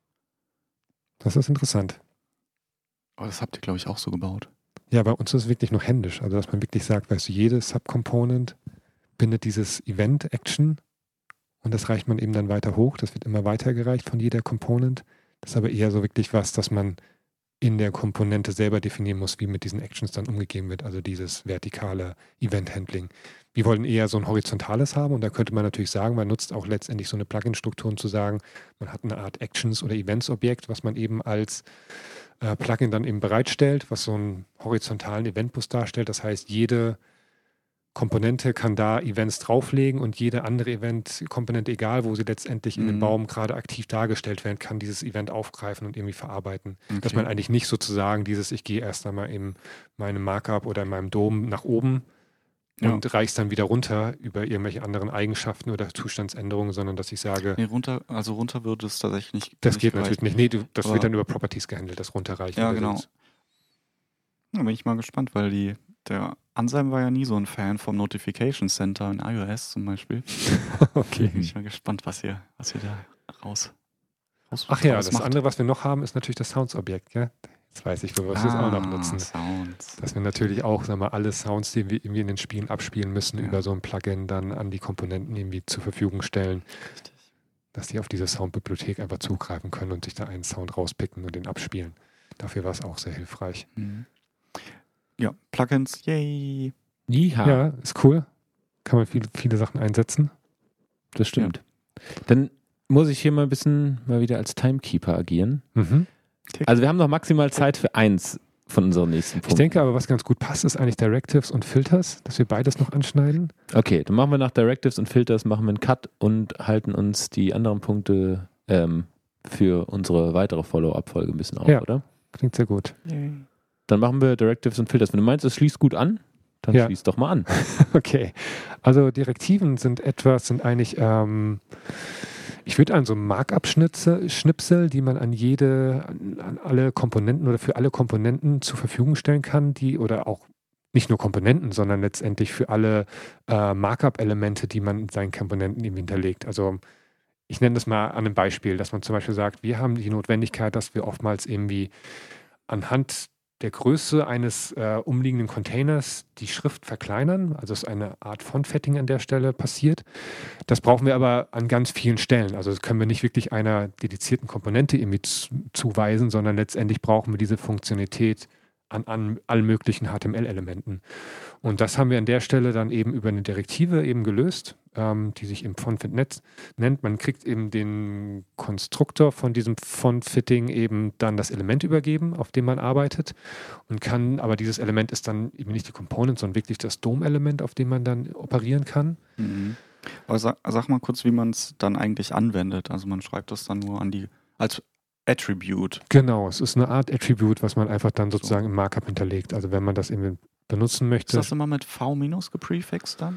Das ist interessant. Aber das habt ihr, glaube ich, auch so gebaut. Ja, bei uns ist es wirklich noch händisch. Also, dass man wirklich sagt, weißt du, jede Subcomponent bindet dieses Event-Action und das reicht man eben dann weiter hoch. Das wird immer weitergereicht von jeder Component. Das ist aber eher so wirklich was, dass man in der Komponente selber definieren muss, wie mit diesen Actions dann umgegeben wird. Also dieses vertikale Event-Handling. Wir wollen eher so ein horizontales haben und da könnte man natürlich sagen, man nutzt auch letztendlich so eine Plugin-Struktur, um zu sagen, man hat eine Art Actions- oder Events-Objekt, was man eben als äh, Plugin dann eben bereitstellt, was so einen horizontalen Eventbus darstellt. Das heißt, jede Komponente kann da Events drauflegen und jede andere Event-Komponente, egal wo sie letztendlich in dem Mhm. Baum gerade aktiv dargestellt werden, kann dieses Event aufgreifen und irgendwie verarbeiten. Okay. Dass man eigentlich nicht sozusagen dieses, ich gehe erst einmal in meinem Markup oder in meinem Dom nach oben Ja. und reich's dann wieder runter über irgendwelche anderen Eigenschaften oder Zustandsänderungen, sondern dass ich sage, Nee, runter, also runter würde es tatsächlich nicht. das nicht geht gereicht. natürlich nicht. Nee, du, das Aber- wird dann über Properties gehandelt, das Runterreichen. Ja, oder genau. so. Da bin ich mal gespannt, weil die, der Anselm war ja nie so ein Fan vom Notification Center in iOS zum Beispiel. Okay. Bin ich mal gespannt, was ihr, was ihr da raus, raus Ach ja, raus das macht. andere, was wir noch haben, ist natürlich das Sounds-Objekt. Gell? Jetzt weiß ich, wo wir es jetzt auch noch Ah, nutzen. Sounds. Dass wir natürlich auch, sagen wir, alle Sounds, die wir irgendwie in den Spielen abspielen müssen, Ja. über so ein Plugin dann an die Komponenten irgendwie zur Verfügung stellen, Richtig. dass die auf diese Soundbibliothek einfach zugreifen können und sich da einen Sound rauspicken und den abspielen. Dafür war es auch sehr hilfreich. Mhm. Ja, Plugins, yay. Ja, Ja, ist cool. Kann man viele, viele Sachen einsetzen. das stimmt. Dann muss ich hier mal ein bisschen mal wieder als Timekeeper agieren. Mhm. Also wir haben noch maximal Zeit für eins von unseren nächsten Punkten. Ich denke aber, was ganz gut passt, ist eigentlich Directives und Filters, dass wir beides noch anschneiden. Okay, dann machen wir nach Directives und Filters machen wir einen Cut und halten uns die anderen Punkte ähm, für unsere weitere Follow-up-Folge ein bisschen auf, Ja. oder? Klingt sehr gut. Yay. Dann machen wir Directives und Filters. Wenn du meinst, es schließt gut an, dann Ja. schließ doch mal an. Okay, also Direktiven sind etwas, sind eigentlich, ähm, ich würde an so Markup-Schnipsel, Schnipsel, die man an jede, an, an alle Komponenten oder für alle Komponenten zur Verfügung stellen kann, die oder auch nicht nur Komponenten, sondern letztendlich für alle äh, Markup-Elemente, die man in seinen Komponenten eben hinterlegt. Also ich nenne das mal an einem Beispiel, dass man zum Beispiel sagt, wir haben die Notwendigkeit, dass wir oftmals irgendwie anhand der Größe eines äh, umliegenden Containers die Schrift verkleinern, also es ist eine Art Font-Fetting an der Stelle passiert. Das brauchen wir aber an ganz vielen Stellen. Also das können wir nicht wirklich einer dedizierten Komponente irgendwie zu, zuweisen, sondern letztendlich brauchen wir diese Funktionalität an, an allen möglichen H T M L-Elementen. Und das haben wir an der Stelle dann eben über eine Direktive eben gelöst, ähm, die sich eben FontFit nennt. Man kriegt eben den Konstruktor von diesem Font-Fitting eben dann das Element übergeben, auf dem man arbeitet und kann, aber dieses Element ist dann eben nicht die Component, sondern wirklich das D O M-Element, auf dem man dann operieren kann. Mhm. Aber sag, sag mal kurz, wie man es dann eigentlich anwendet. Also man schreibt das dann nur an die, als Attribute. Genau, es ist eine Art Attribute, was man einfach dann sozusagen im Markup hinterlegt. Also wenn man das eben benutzen Ist möchte, das immer mit V- geprefixt dann?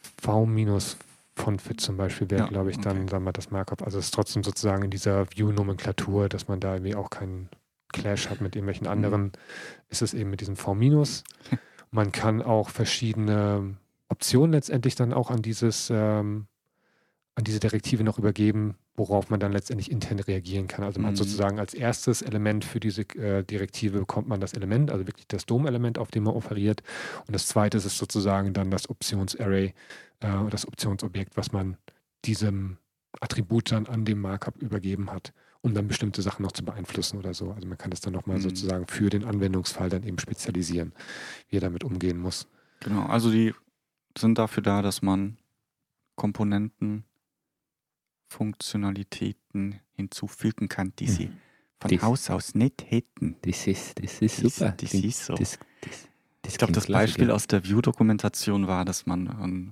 V-Fontfit zum Beispiel wäre, Ja, glaube ich, dann okay. sagen wir das Markup. Also es ist trotzdem sozusagen in dieser View-Nomenklatur, dass man da irgendwie auch keinen Clash hat mit irgendwelchen Mhm. anderen, ist es eben mit diesem V-. Man kann auch verschiedene Optionen letztendlich dann auch an dieses, ähm, an diese Direktive noch übergeben, worauf man dann letztendlich intern reagieren kann. Also man hat Mhm. sozusagen als erstes Element für diese äh, Direktive bekommt man das Element, also wirklich das D O M-Element, auf dem man operiert. Und das zweite ist sozusagen dann das Optionsarray, äh, das Optionsobjekt, was man diesem Attribut dann an dem Markup übergeben hat, um dann bestimmte Sachen noch zu beeinflussen oder so. Also man kann das dann nochmal Mhm. sozusagen für den Anwendungsfall dann eben spezialisieren, wie er damit umgehen muss. Genau, also die sind dafür da, dass man Komponenten, Funktionalitäten hinzufügen kann, die sie von Das- Haus aus nicht hätten. Das ist, das ist Das- super. das ist so. Das, das, das Ich glaube, das klingt klasse, Beispiel gell? aus der View-Dokumentation war, dass man ein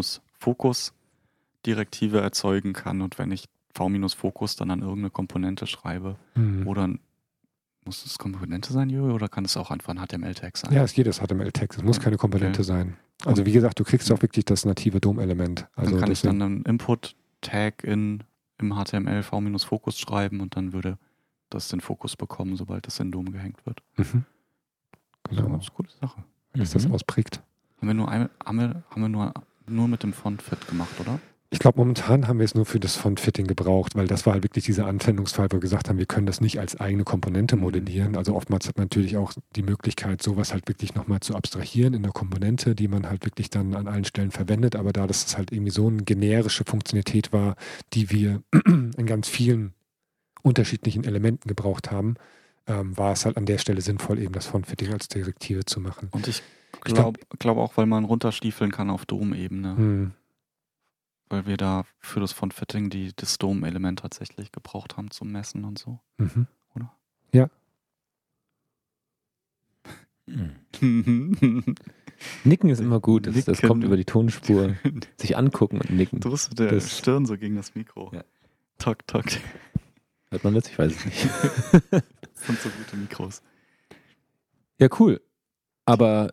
V-Fokus-Direktive erzeugen kann und wenn ich V-Fokus dann an irgendeine Komponente schreibe, Mhm. oder muss es Komponente sein, Juri, oder kann es auch einfach ein H T M L-Tag sein? Ja, es geht das H T M L-Text. Es muss Ja, keine Komponente okay. sein. Also wie gesagt, du kriegst auch wirklich das native D O M-Element. Also dann kann ich deswegen- dann einen Input-Tag in, im H T M L V-Fokus schreiben und dann würde das den Fokus bekommen, sobald das in D O M gehängt wird. Mhm. Das ist eine Genau. ganz coole Sache. dass das Mhm. ausprägt. Haben wir nur, ein, haben wir, haben wir nur, nur mit dem Font-Fit gemacht, oder? Ich glaube, momentan haben wir es nur für das Font-Fitting gebraucht, weil das war halt wirklich dieser Anwendungsfall, wo wir gesagt haben, wir können das nicht als eigene Komponente modellieren. Also oftmals hat man natürlich auch die Möglichkeit, sowas halt wirklich nochmal zu abstrahieren in der Komponente, die man halt wirklich dann an allen Stellen verwendet. Aber da das halt irgendwie so eine generische Funktionalität war, die wir in ganz vielen unterschiedlichen Elementen gebraucht haben, ähm, war es halt an der Stelle sinnvoll, eben das Font-Fitting als Direktive zu machen. Und ich Ich glaube glaub auch, weil man runterstiefeln kann auf Dom-Ebene. Hm. Weil wir da für das Font-Fitting die, das Dom-Element tatsächlich gebraucht haben zum Messen und so. Mhm. Mhm. Nicken ist immer gut. Das, das Nicken. kommt über die Tonspur. Sich angucken und nicken. Du bist mit der Das- Stirn so gegen das Mikro. Ja. Tok, tok. Hört man das? Ich weiß es nicht. Das sind so gute Mikros. Ja, cool. Aber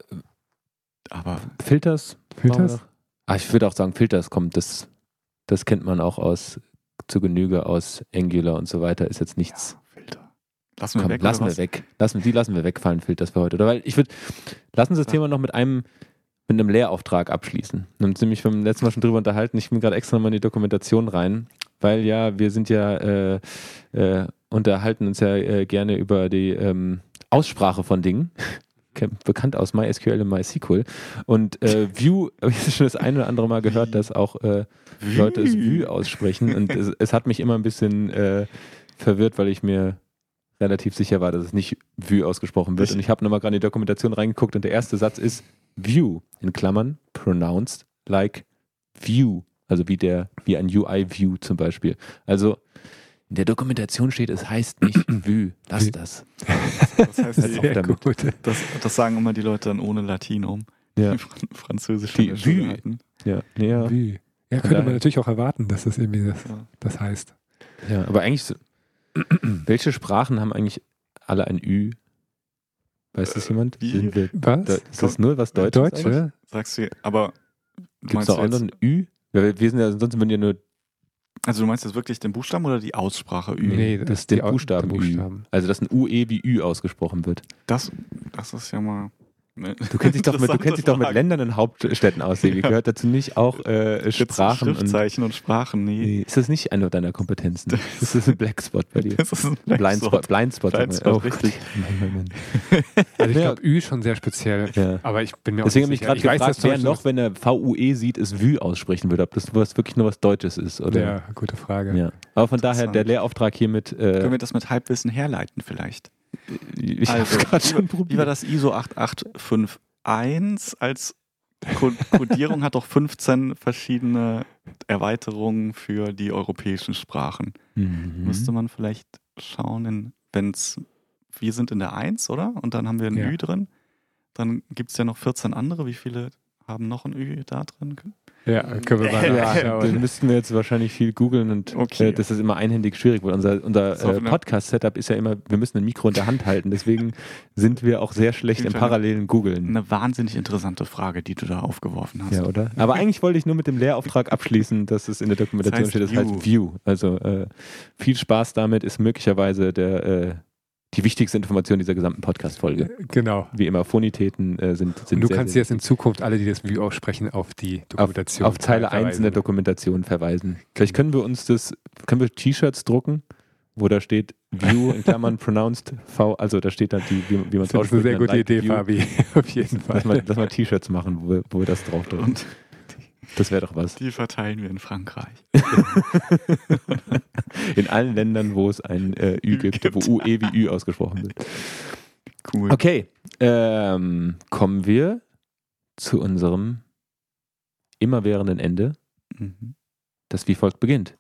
Aber Filters? Filters? Ah, ich würde auch sagen, Filters kommt. Das, das kennt man auch aus zu Genüge aus Angular und so weiter. Ist jetzt nichts. ja, Filter. Lassen wir Komm, weg, lassen oder wir was? weg. Lassen, die lassen wir wegfallen, Filters für heute. Oder weil ich würde, lass uns das Ja. Thema noch mit einem, mit einem Lehrauftrag abschließen. Wir haben uns nämlich beim letzten Mal schon drüber unterhalten. Ich bin gerade extra mal in die Dokumentation rein, weil ja, wir sind ja, äh, äh, unterhalten uns ja äh, gerne über die ähm, Aussprache von Dingen. Bekannt aus MySQL und MySQL. Und äh, Vue, habe ich schon das eine oder andere Mal gehört, dass auch äh, Leute es Vue aussprechen. Und es, es hat mich immer ein bisschen äh, verwirrt, weil ich mir relativ sicher war, dass es nicht Vue ausgesprochen wird. Und ich habe nochmal gerade in die Dokumentation reingeguckt und der erste Satz ist Vue, in Klammern, pronounced like View. Also wie der, wie ein U I-View zum Beispiel. Also in der Dokumentation steht, es heißt nicht Vue. Lass das. Das heißt, Hört die, auf damit. gut. das, das sagen immer die Leute dann ohne Latinum. Ja. Die Fran- Französisch Die in der Schule Vue. hatten. Ja, nee, ja. Wie? Ja, Von könnte man daher- natürlich auch erwarten, dass das irgendwie das, Ja. das heißt. Ja, aber eigentlich, so- welche Sprachen haben eigentlich alle ein Ü? Weiß das jemand? wie? Sind wir, Was? da, ist das nur was Deutsches? eigentlich? Deutsche? Sagst du, aber Gibt es meinst da du auch noch jetzt, ein Ü? Ja, wir sind ja, sonst würden ja nur also du meinst jetzt wirklich den Buchstaben oder die Aussprache Ü? Nee, das, das- den die Au- Buchstaben, den Ü. Buchstaben. Also dass ein U E wie Ü ausgesprochen wird. Das, das ist ja mal eine Du kennst dich doch mit, du kennst dich doch mit interessante Ländern und Hauptstädten aus, Sebi. Ja. Gehört dazu nicht auch äh, Frage. Sprachen und, Schriftzeichen und Sprachen, nee. nee, ist das nicht eine deiner Kompetenzen? Das ist ein Blackspot bei dir. Das ist ein Blindspot, Blindspot. Blindspot, Gott. richtig. Mann, Mann, Mann. Also ich Ja. glaube, Ü schon sehr speziell. Ja. Aber ich bin mir auch Deswegen habe nicht ich mich sicher. gerade gefragt, dass wer Deutschland- noch, wenn er V U E sieht, es Vue aussprechen würde. Ob das was wirklich nur was Deutsches ist. Oder? Ja, gute Frage. Ja. Aber von daher Interessant. der Lehrauftrag hiermit. Können Äh, wir das mit Halbwissen herleiten vielleicht? ich Also, habe gerade schon Wie war probiert. das I S O acht acht fünf eins als Co- Codierung hat doch fünfzehn verschiedene Erweiterungen für die europäischen Sprachen. Mhm. Müsste man vielleicht schauen, wenn es, wir sind in der eins, oder? Und dann haben wir ein Ja. Ü drin. Dann gibt es ja noch vierzehn andere. Wie viele haben noch ein Ü da drin? Ja, können wir mal Ja, dann nachschauen. müssten wir jetzt wahrscheinlich viel googeln und Okay. äh, das ist immer einhändig schwierig, weil unser, unser So, äh, ne? Podcast-Setup ist ja immer, wir müssen ein Mikro in der Hand halten, deswegen sind wir auch sehr schlecht im Klingt parallelen Googeln. Eine wahnsinnig interessante Frage, die du da aufgeworfen hast. Ja, oder? Aber eigentlich wollte ich nur mit dem Lehrauftrag abschließen, dass es in der Dokumentation Das heißt steht, das heißt View. Also äh, viel Spaß damit ist möglicherweise der, äh, die wichtigste Information dieser gesamten Podcast-Folge. Genau. Wie immer, Phonitäten äh, sind, sind Und du sehr, kannst sehr jetzt in Zukunft alle, die das Vue aussprechen, auf die auf, Dokumentation auf Zeile eins in der verweisen. Dokumentation verweisen. Vielleicht können wir uns das, können wir T-Shirts drucken, wo da steht View in Klammern pronounced V, also da steht dann die, wie, wie man es Das ist eine ausspricht. sehr dann gute like Idee, View. Fabi. Auf jeden Fall. Lass mal, lass mal T-Shirts machen, wo wir, wo wir das drauf drücken. Und Das wäre doch was. die verteilen wir in Frankreich. In allen Ländern, wo es ein äh, Ü Ü gibt, gibt. wo U E wie Ü ausgesprochen wird. Cool. Okay, ähm, kommen wir zu unserem immerwährenden Ende, Mhm. das wie folgt beginnt.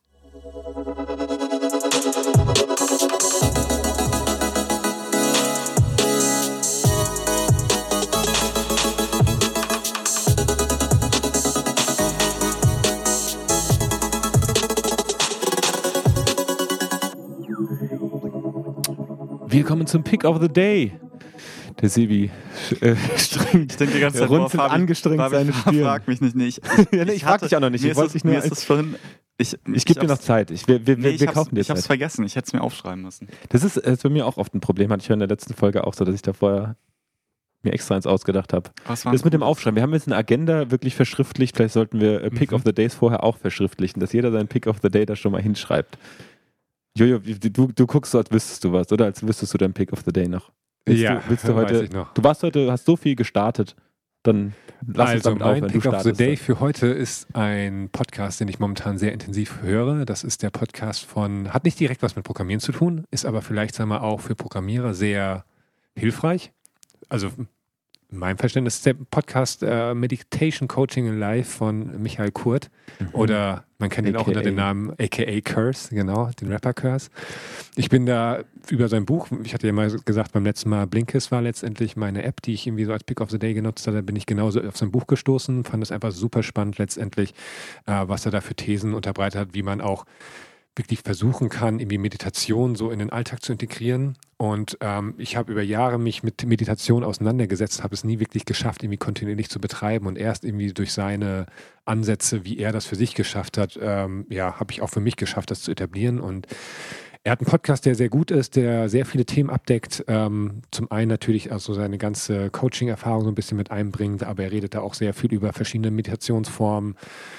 Wir kommen zum Pick of the Day. Der Sebi äh, strengt, Ich denke die ganze Zeit, boah, runzelt Fabi, angestrengt Fabi, seine Stirn. frag mich nicht. nicht. Ja, nee, ich frag dich auch noch nicht. Mir Ich ist wollte es- dich nur mir ist ein- es vorhin, ich, Ich gebe dir noch Zeit. Ich, wir wir, Nee, wir, ich wir hab's, kaufen dir ich hab's Zeit. vergessen. Ich hätte es mir aufschreiben müssen. Das ist, das ist bei mir auch oft ein Problem. Hatte ich ja in der letzten Folge auch so, dass ich da vorher mir extra eins ausgedacht habe. Was war Das mit dem Aufschreiben. Wir haben jetzt eine Agenda wirklich verschriftlicht. Vielleicht sollten wir äh, Pick Mhm. of the Days vorher auch verschriftlichen, dass jeder seinen Pick of the Day da schon mal hinschreibt. Jojo, du, du guckst so, als wüsstest du was, oder? Als wüsstest du deinen Pick of the Day noch. Willst ja, du, willst du weiß heute, ich noch. du warst heute, hast so viel gestartet, dann lass uns Also damit mein aufhören. Du Pick of the startest Day dann. für heute ist ein Podcast, den ich momentan sehr intensiv höre. Das ist der Podcast von, hat nicht direkt was mit Programmieren zu tun, ist aber vielleicht, sagen wir, auch für Programmierer sehr hilfreich. Also in meinem Verständnis ist der Podcast äh, Meditation Coaching in Life von Michael Kurt. Mhm. Oder man kennt ihn auch A K A. unter dem Namen A K A Curse, genau, den Rapper Curse. Ich bin da über sein Buch, ich hatte ja mal gesagt, beim letzten Mal, Blinkist war letztendlich meine App, die ich irgendwie so als Pick of the Day genutzt habe, da bin ich genauso auf sein Buch gestoßen, fand es einfach super spannend letztendlich, äh, was er da für Thesen unterbreitet hat, wie man auch wirklich versuchen kann, irgendwie Meditation so in den Alltag zu integrieren. Und ähm, ich habe über Jahre mich mit Meditation auseinandergesetzt, habe es nie wirklich geschafft, irgendwie kontinuierlich zu betreiben. Und erst irgendwie durch seine Ansätze, wie er das für sich geschafft hat, ähm, ja, habe ich auch für mich geschafft, das zu etablieren. Und er hat einen Podcast, der sehr gut ist, der sehr viele Themen abdeckt. Ähm, zum einen natürlich also seine ganze Coaching-Erfahrung so ein bisschen mit einbringt, aber er redet da auch sehr viel über verschiedene Meditationsformen.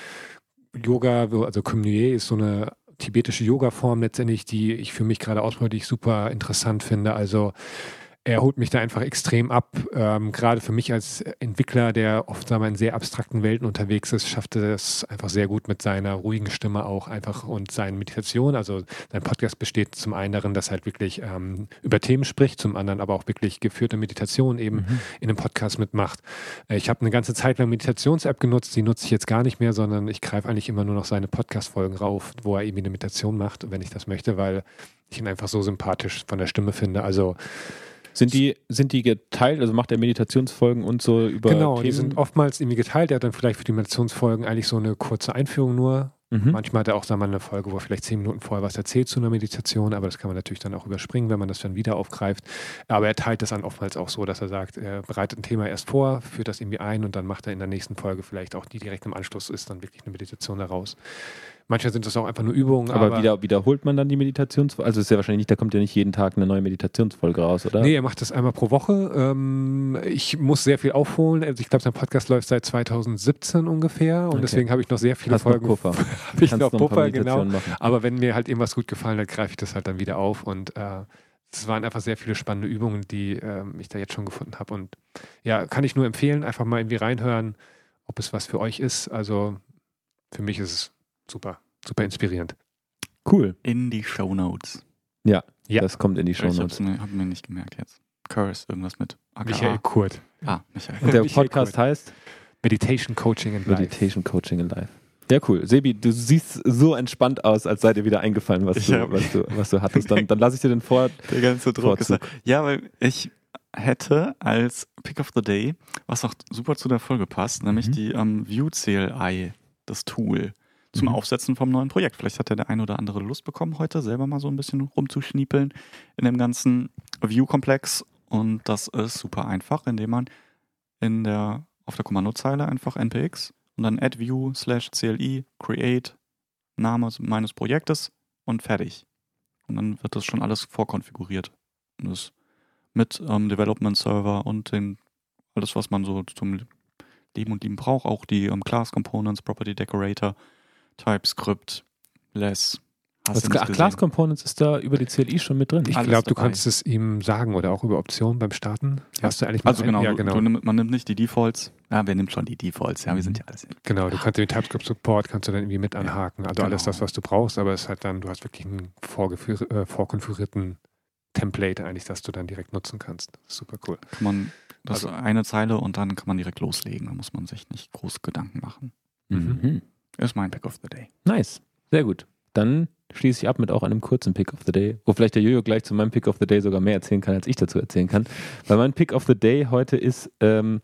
Yoga, also Kumye ist so eine tibetische Yoga-Form letztendlich, die ich für mich gerade ausprobiere, die ich super interessant finde. Also er holt mich da einfach extrem ab. Ähm, gerade für mich als Entwickler, der oft sagen wir, in sehr abstrakten Welten unterwegs ist, schafft er es einfach sehr gut mit seiner ruhigen Stimme auch einfach und seinen Meditationen. Also sein Podcast besteht zum einen darin, dass er halt wirklich ähm, über Themen spricht, zum anderen aber auch wirklich geführte Meditation eben Mhm. in dem Podcast mitmacht. Äh, ich habe eine ganze Zeit lang Meditations-App genutzt, die nutze ich jetzt gar nicht mehr, sondern ich greife eigentlich immer nur noch seine Podcast-Folgen rauf, wo er irgendwie eine Meditation macht, wenn ich das möchte, weil ich ihn einfach so sympathisch von der Stimme finde. Also Sind die, sind die geteilt? Also macht er Meditationsfolgen und so über genau, Themen? die sind oftmals irgendwie geteilt. Er hat dann vielleicht für die Meditationsfolgen eigentlich so eine kurze Einführung nur. Mhm. Manchmal hat er auch, sagen wir mal, eine Folge, wo er vielleicht zehn Minuten vorher was erzählt zu einer Meditation, aber das kann man natürlich dann auch überspringen, wenn man das dann wieder aufgreift. Aber er teilt das dann oftmals auch so, dass er sagt, er bereitet ein Thema erst vor, führt das irgendwie ein und dann macht er in der nächsten Folge vielleicht auch die direkt im Anschluss ist dann wirklich eine Meditation daraus. Manchmal sind das auch einfach nur Übungen. Aber, Aber, wieder, wiederholt man dann die Meditationsfolge? Also ist ja wahrscheinlich nicht, da kommt ja nicht jeden Tag eine neue Meditationsfolge raus, oder? Nee, er macht das einmal pro Woche. Ähm, ich muss sehr viel aufholen. Also ich glaube, sein Podcast läuft seit zweitausendsiebzehn ungefähr und Okay. deswegen habe ich noch sehr viele Hast noch Folgen. Puffer. Habe ich Kannst noch noch ein paar Puffer, genau. Meditationen machen. Aber wenn mir halt irgendwas gut gefallen hat, greife ich das halt dann wieder auf und äh, es waren einfach sehr viele spannende Übungen, die ähm, ich da jetzt schon gefunden habe und ja, kann ich nur empfehlen, einfach mal irgendwie reinhören, ob es was für euch ist. Also für mich ist es super, super inspirierend. Cool. In die Shownotes. Ja. Das kommt in die Ich hab's Shownotes. mir, hab mir nicht gemerkt jetzt. Curse, irgendwas mit A K A. Michael Kurt. Ah, Michael. Und der Michael Podcast Kurt. heißt Meditation Coaching and Life. Meditation Coaching in Life. Ja, cool. Sebi, du siehst so entspannt aus, als sei dir wieder eingefallen, was, Ich du, hab- was, du, was du hattest. Dann, dann lasse ich dir den vor. Der ganze Druck ist da. Vorzug. Ja, weil ich hätte als Pick of the Day, was auch super zu der Folge passt, nämlich Mhm. die ähm, Vue-C L I, das Tool zum Mhm. Aufsetzen vom neuen Projekt. Vielleicht hat ja der ein oder andere Lust bekommen, heute selber mal so ein bisschen rumzuschniepeln in dem ganzen Vue-Komplex. Und das ist super einfach, indem man in der, auf der Kommandozeile einfach N P X und dann add view slash C L I, create, Name meines Projektes und fertig. Und dann wird das schon alles vorkonfiguriert. Und das mit ähm, Development Server und den, alles, was man so zum Leben und Lieben braucht, auch die ähm, Class Components, Property Decorator, TypeScript, Less. Hast Was, du nicht ach, gesehen? Class Components ist da über die C L I schon mit drin. Ich Alles glaube, du dabei. kannst es ihm sagen oder auch über Optionen beim Starten. Ja. Hast du eigentlich mal Also genau, ja, du, genau. Du, nimm- man nimmt nicht die Defaults. Ja, wer nimmt schon die Defaults? Ja, wir sind ja alles. Genau, du kannst den TypeScript-Support kannst du dann irgendwie mit anhaken. Also genau. alles das, was du brauchst, aber es ist halt dann, du hast wirklich einen vorgeführ- äh, vorkonfigurierten Template eigentlich, das du dann direkt nutzen kannst. Das ist super cool. Kann man, das Also- ist eine Zeile und dann kann man direkt loslegen. Da muss man sich nicht groß Gedanken machen. Mhm. Ist mein Pick of the Day. Nice. Sehr gut. Dann schließe ich ab mit auch einem kurzen Pick of the Day, wo vielleicht der Jojo gleich zu meinem Pick of the Day sogar mehr erzählen kann, als ich dazu erzählen kann. Weil mein Pick of the Day heute ist ähm,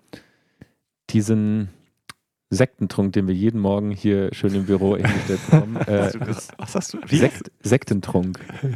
diesen Sektentrunk, den wir jeden Morgen hier schön im Büro hingestellt bekommen. Äh, Hast du das, was hast du? Wie? Sekt, Sektentrunk.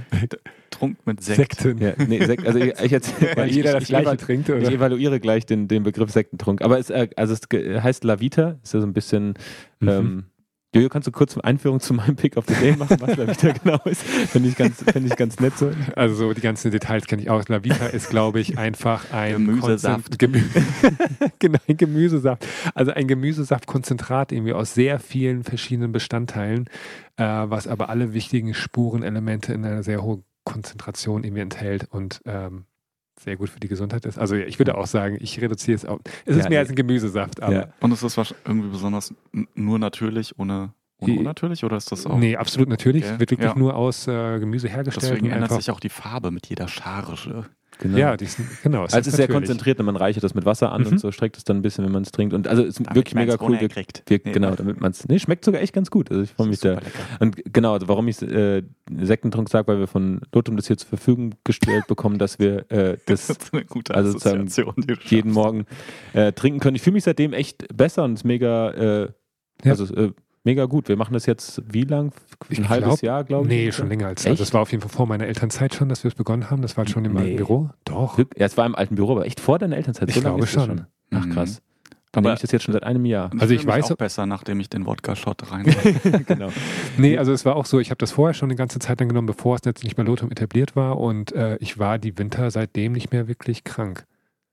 Trunk mit Sekt. Sekten. Ja, nee, Sekt, also ich, ich erzähl, Weil ich, jeder ich, das ich, Gleiche eval- trinkt, ich oder? evaluiere gleich den, den Begriff Sektentrunk. Aber es, äh, also es ge- heißt La Vita, ist ja so ein bisschen Mhm. ähm, Jojo, kannst du kurz eine Einführung zu meinem Pick of the Day machen, was LaVita genau ist? Finde ich, ganz, find ich ganz nett so. Also so die ganzen Details kenne ich auch. LaVita ist, glaube ich, einfach ein Gemüsesaft. Gemü genau, ein Gemüsesaft. Also ein Gemüsesaftkonzentrat irgendwie aus sehr vielen verschiedenen Bestandteilen, äh, was aber alle wichtigen Spurenelemente in einer sehr hohen Konzentration irgendwie enthält und ähm, sehr gut für die Gesundheit ist. Also ich würde auch sagen, ich reduziere es auch. Es ist Ja, mehr nee. als ein Gemüsesaft. Aber Ja. Und ist das wahrscheinlich irgendwie besonders n- nur natürlich, ohne, ohne Die- unnatürlich oder ist das auch? Nee, absolut natürlich. Okay. Wird wirklich Ja. nur aus äh, Gemüse hergestellt. Deswegen und ändert einfach, sich auch die Farbe mit jeder Charge. Genau. Ja, die sind, genau. Also es ist sehr natürlich. konzentriert und man reichert das mit Wasser an Mhm. und so streckt es dann ein bisschen, wenn man es trinkt. Und also es ist wirklich mega cool. Wir, wir, Nee, genau, damit man es. Nee, schmeckt sogar echt ganz gut. Also ich freue mich da. Und genau, also warum ich äh, Sektentrunk sage, weil wir von Lotum das hier zur Verfügung gestellt bekommen, dass wir äh, das Das ist eine gute also sozusagen Assoziation, die du jeden schaffst. Morgen äh, trinken können. Ich fühle mich seitdem echt besser und es ist mega, äh, Ja. also äh, mega gut. Wir machen das jetzt wie lang? Ein Ich halbes glaub- Jahr, glaube ich. Nee, schon länger als. Echt? Also das war auf jeden Fall vor meiner Elternzeit schon, dass wir es begonnen haben. Das war schon im Nee. alten Büro. Doch. Ja, es war im alten Büro, aber echt vor deiner Elternzeit. Ich so lange glaube ist das schon. Ach Mhm. krass. Dann Aber- nehme ich das jetzt schon seit einem Jahr. Und Also ich ich fühle mich weiß- auch besser, nachdem ich den Wodka-Shot rein genau. Nee, also es war auch so, ich habe das vorher schon eine ganze Zeit lang genommen, bevor es jetzt nicht mehr Lotum etabliert war und äh, ich war die Winter seitdem nicht mehr wirklich krank.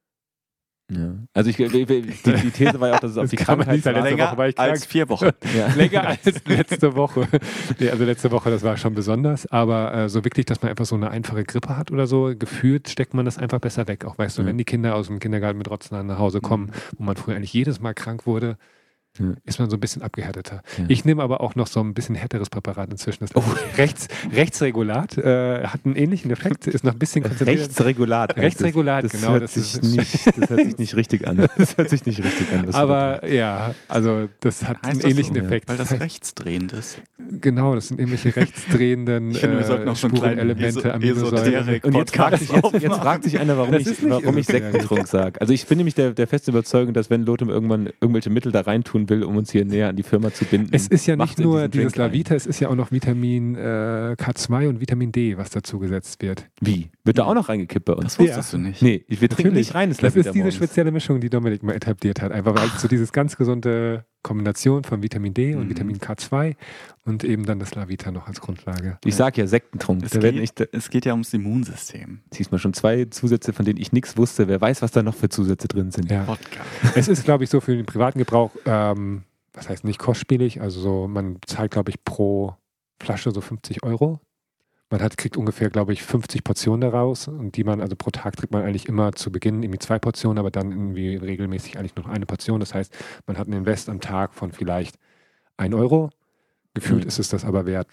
Ja. Also ich, die, die These war ja auch, dass es auf Das die kann man nicht Krankheit sagen. Letzte Woche war ich krank. als vier Wochen. Ja. Länger als letzte Woche. Nee, also letzte Woche, das war schon besonders, aber äh, so wirklich, dass man einfach so eine einfache Grippe hat oder so, gefühlt steckt man das einfach besser weg. Auch weißt du, Mhm. wenn die Kinder aus dem Kindergarten mit Rotzen nach Hause kommen, wo man früher eigentlich jedes Mal krank wurde, Mhm. ist man so ein bisschen abgehärteter. Ja. Ich nehme aber auch noch so ein bisschen härteres Präparat inzwischen. Das oh. Rechts, Rechtsregulat äh, hat einen ähnlichen Effekt, ist noch ein bisschen konzentriert. Rechtsregulat. Rechtsregulat, das, genau. Hört Das sich ist, nicht, das hört sich nicht richtig an. Das hört sich nicht richtig an. was du da aber ja, also das hat Heißt einen das ähnlichen so? Effekt. Weil das rechtsdrehend ist. Genau, das sind irgendwelche rechtsdrehenden Ich finde, wir äh, sollten noch so einen kleinen Spurenelemente, Eso- Aminosäuren. Esoterik- Und jetzt fragt, sich, jetzt, jetzt aufmachen. fragt sich einer, warum Das ich, ist nicht warum ich esoterisch. Sektentrunk sage. Also ich bin nämlich der, der festen Überzeugung, dass wenn Lotum irgendwann irgendwelche Mittel da reintun will, um uns hier näher an die Firma zu binden. Es ist ja macht nicht in nur diesen dieses Drink rein. LaVita, es ist ja auch noch Vitamin äh, K zwei und Vitamin D, was dazu gesetzt wird. Wie? Wird da auch noch reingekippt bei uns? Das wusstest du nicht. Nee, wir trinken Natürlich. nicht rein, das Das LaVita ist diese morgens. spezielle Mischung, die Dominik mal etabliert hat. Einfach weil so dieses ganz gesunde Kombination von Vitamin D und Mhm. Vitamin K zwei und eben dann das LaVita noch als Grundlage. Ich sag ja Sektentrunk. Es Da werden geht, nicht, es geht ja ums Immunsystem. siehst mal schon zwei Zusätze, von denen ich nichts wusste. Wer weiß, was da noch für Zusätze drin sind. Ja. Wodka. Es ist, glaube ich, so für den privaten Gebrauch, ähm, was heißt nicht kostspielig, also so, man zahlt, glaube ich, pro Flasche so fünfzig Euro. Man hat, kriegt ungefähr, glaube ich, fünfzig Portionen daraus und die man, also pro Tag kriegt man eigentlich immer zu Beginn irgendwie zwei Portionen, aber dann irgendwie regelmäßig eigentlich noch eine Portion. Das heißt, man hat einen Invest am Tag von vielleicht ein Euro. Gefühlt Mhm. ist es das aber wert.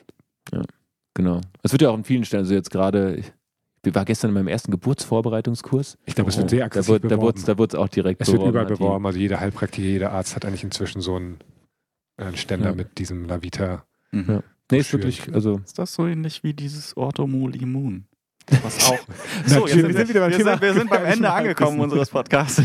Genau. Es wird ja auch an vielen Stellen, also jetzt gerade, ich ich war gestern in meinem ersten Geburtsvorbereitungskurs. Ich glaube, es wird Oh, sehr da aggressiv wurde, da beworben. wurde, da wurde es auch direkt Es wird beworben, überall hat die- beworben, also jeder Heilpraktiker, jeder Arzt hat eigentlich inzwischen so einen, einen Ständer Ja. mit diesem LaVita. Mhm. Ja. Nee, ist Schön. wirklich, also Ist das so ähnlich wie dieses Orthomol Immun? Was auch. So, jetzt jetzt sind wir wieder beim wir, Thema sind, wir sind beim Ende gefährlichem angekommen Halbwissen. unseres Podcasts.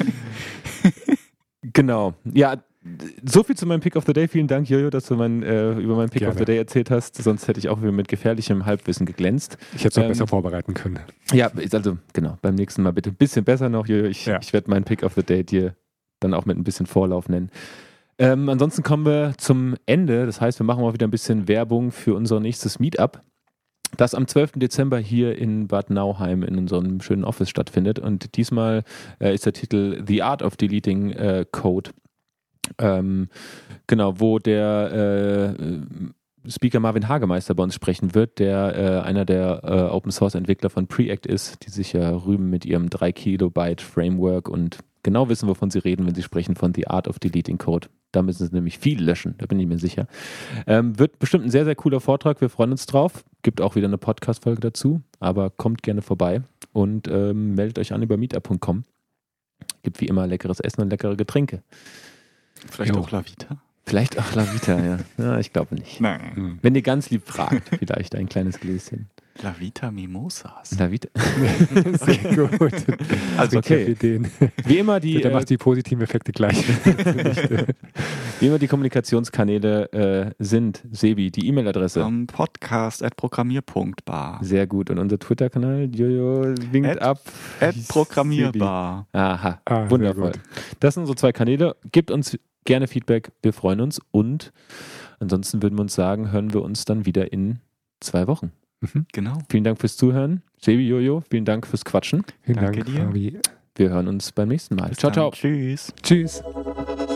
genau. Ja, so viel zu meinem Pick of the Day. Vielen Dank, Jojo, dass du mein, äh, über meinen Pick Gerne. of the Day erzählt hast. Sonst hätte ich auch wieder mit gefährlichem Halbwissen geglänzt. Ich hätte es noch Ähm, besser vorbereiten können. Ja, ist also genau, beim nächsten Mal bitte ein bisschen besser noch, Jojo. Ich, Ja. ich werde meinen Pick of the Day dir dann auch mit ein bisschen Vorlauf nennen. Ähm, ansonsten kommen wir zum Ende. Das heißt, wir machen mal wieder ein bisschen Werbung für unser nächstes Meetup, das am zwölften Dezember hier in Bad Nauheim in unserem schönen Office stattfindet. Und diesmal äh, ist der Titel The Art of Deleting äh, Code. Ähm, genau, wo der äh, Speaker Marvin Hagemeister bei uns sprechen wird, der äh, einer der äh, Open-Source-Entwickler von Preact ist, die sich ja rühmen mit ihrem drei Kilobyte Framework und genau wissen, wovon sie reden, wenn sie sprechen von The Art of Deleting Code. Da müssen sie nämlich viel löschen, da bin ich mir sicher. Ähm, wird bestimmt ein sehr, sehr cooler Vortrag, wir freuen uns drauf. Gibt auch wieder eine Podcast-Folge dazu, aber kommt gerne vorbei und ähm, meldet euch an über meetup punkt com. Gibt wie immer leckeres Essen und leckere Getränke. Vielleicht Jo. auch LaVita? Vielleicht auch LaVita, ja. ja. Ich glaube nicht. Nein. Wenn ihr ganz lieb fragt, vielleicht ein kleines Gläschen. LaVita Mimosas. LaVita. Sehr gut. Also Ich hab okay. Ideen. Wie immer die, Der äh, macht die positiven Effekte gleich. wie immer die Kommunikationskanäle äh, sind, Sebi, die E-Mail-Adresse. Um, Podcast at programmier.bar. Sehr gut. Und unser Twitter-Kanal, Jojo winkt At- ab. At programmierbar. Aha, Ah, sehr wundervoll. gut. Das sind unsere zwei Kanäle. Gebt uns gerne Feedback, wir freuen uns und Ansonsten würden wir uns sagen, hören wir uns dann wieder in zwei Wochen. Mhm. Genau. Vielen Dank fürs Zuhören. Sebi, Jojo, vielen Dank fürs Quatschen. Vielen Danke Dank, dir. Fabi. Wir hören uns beim nächsten Mal. Bis Ciao, dann. ciao. Tschüss. Tschüss.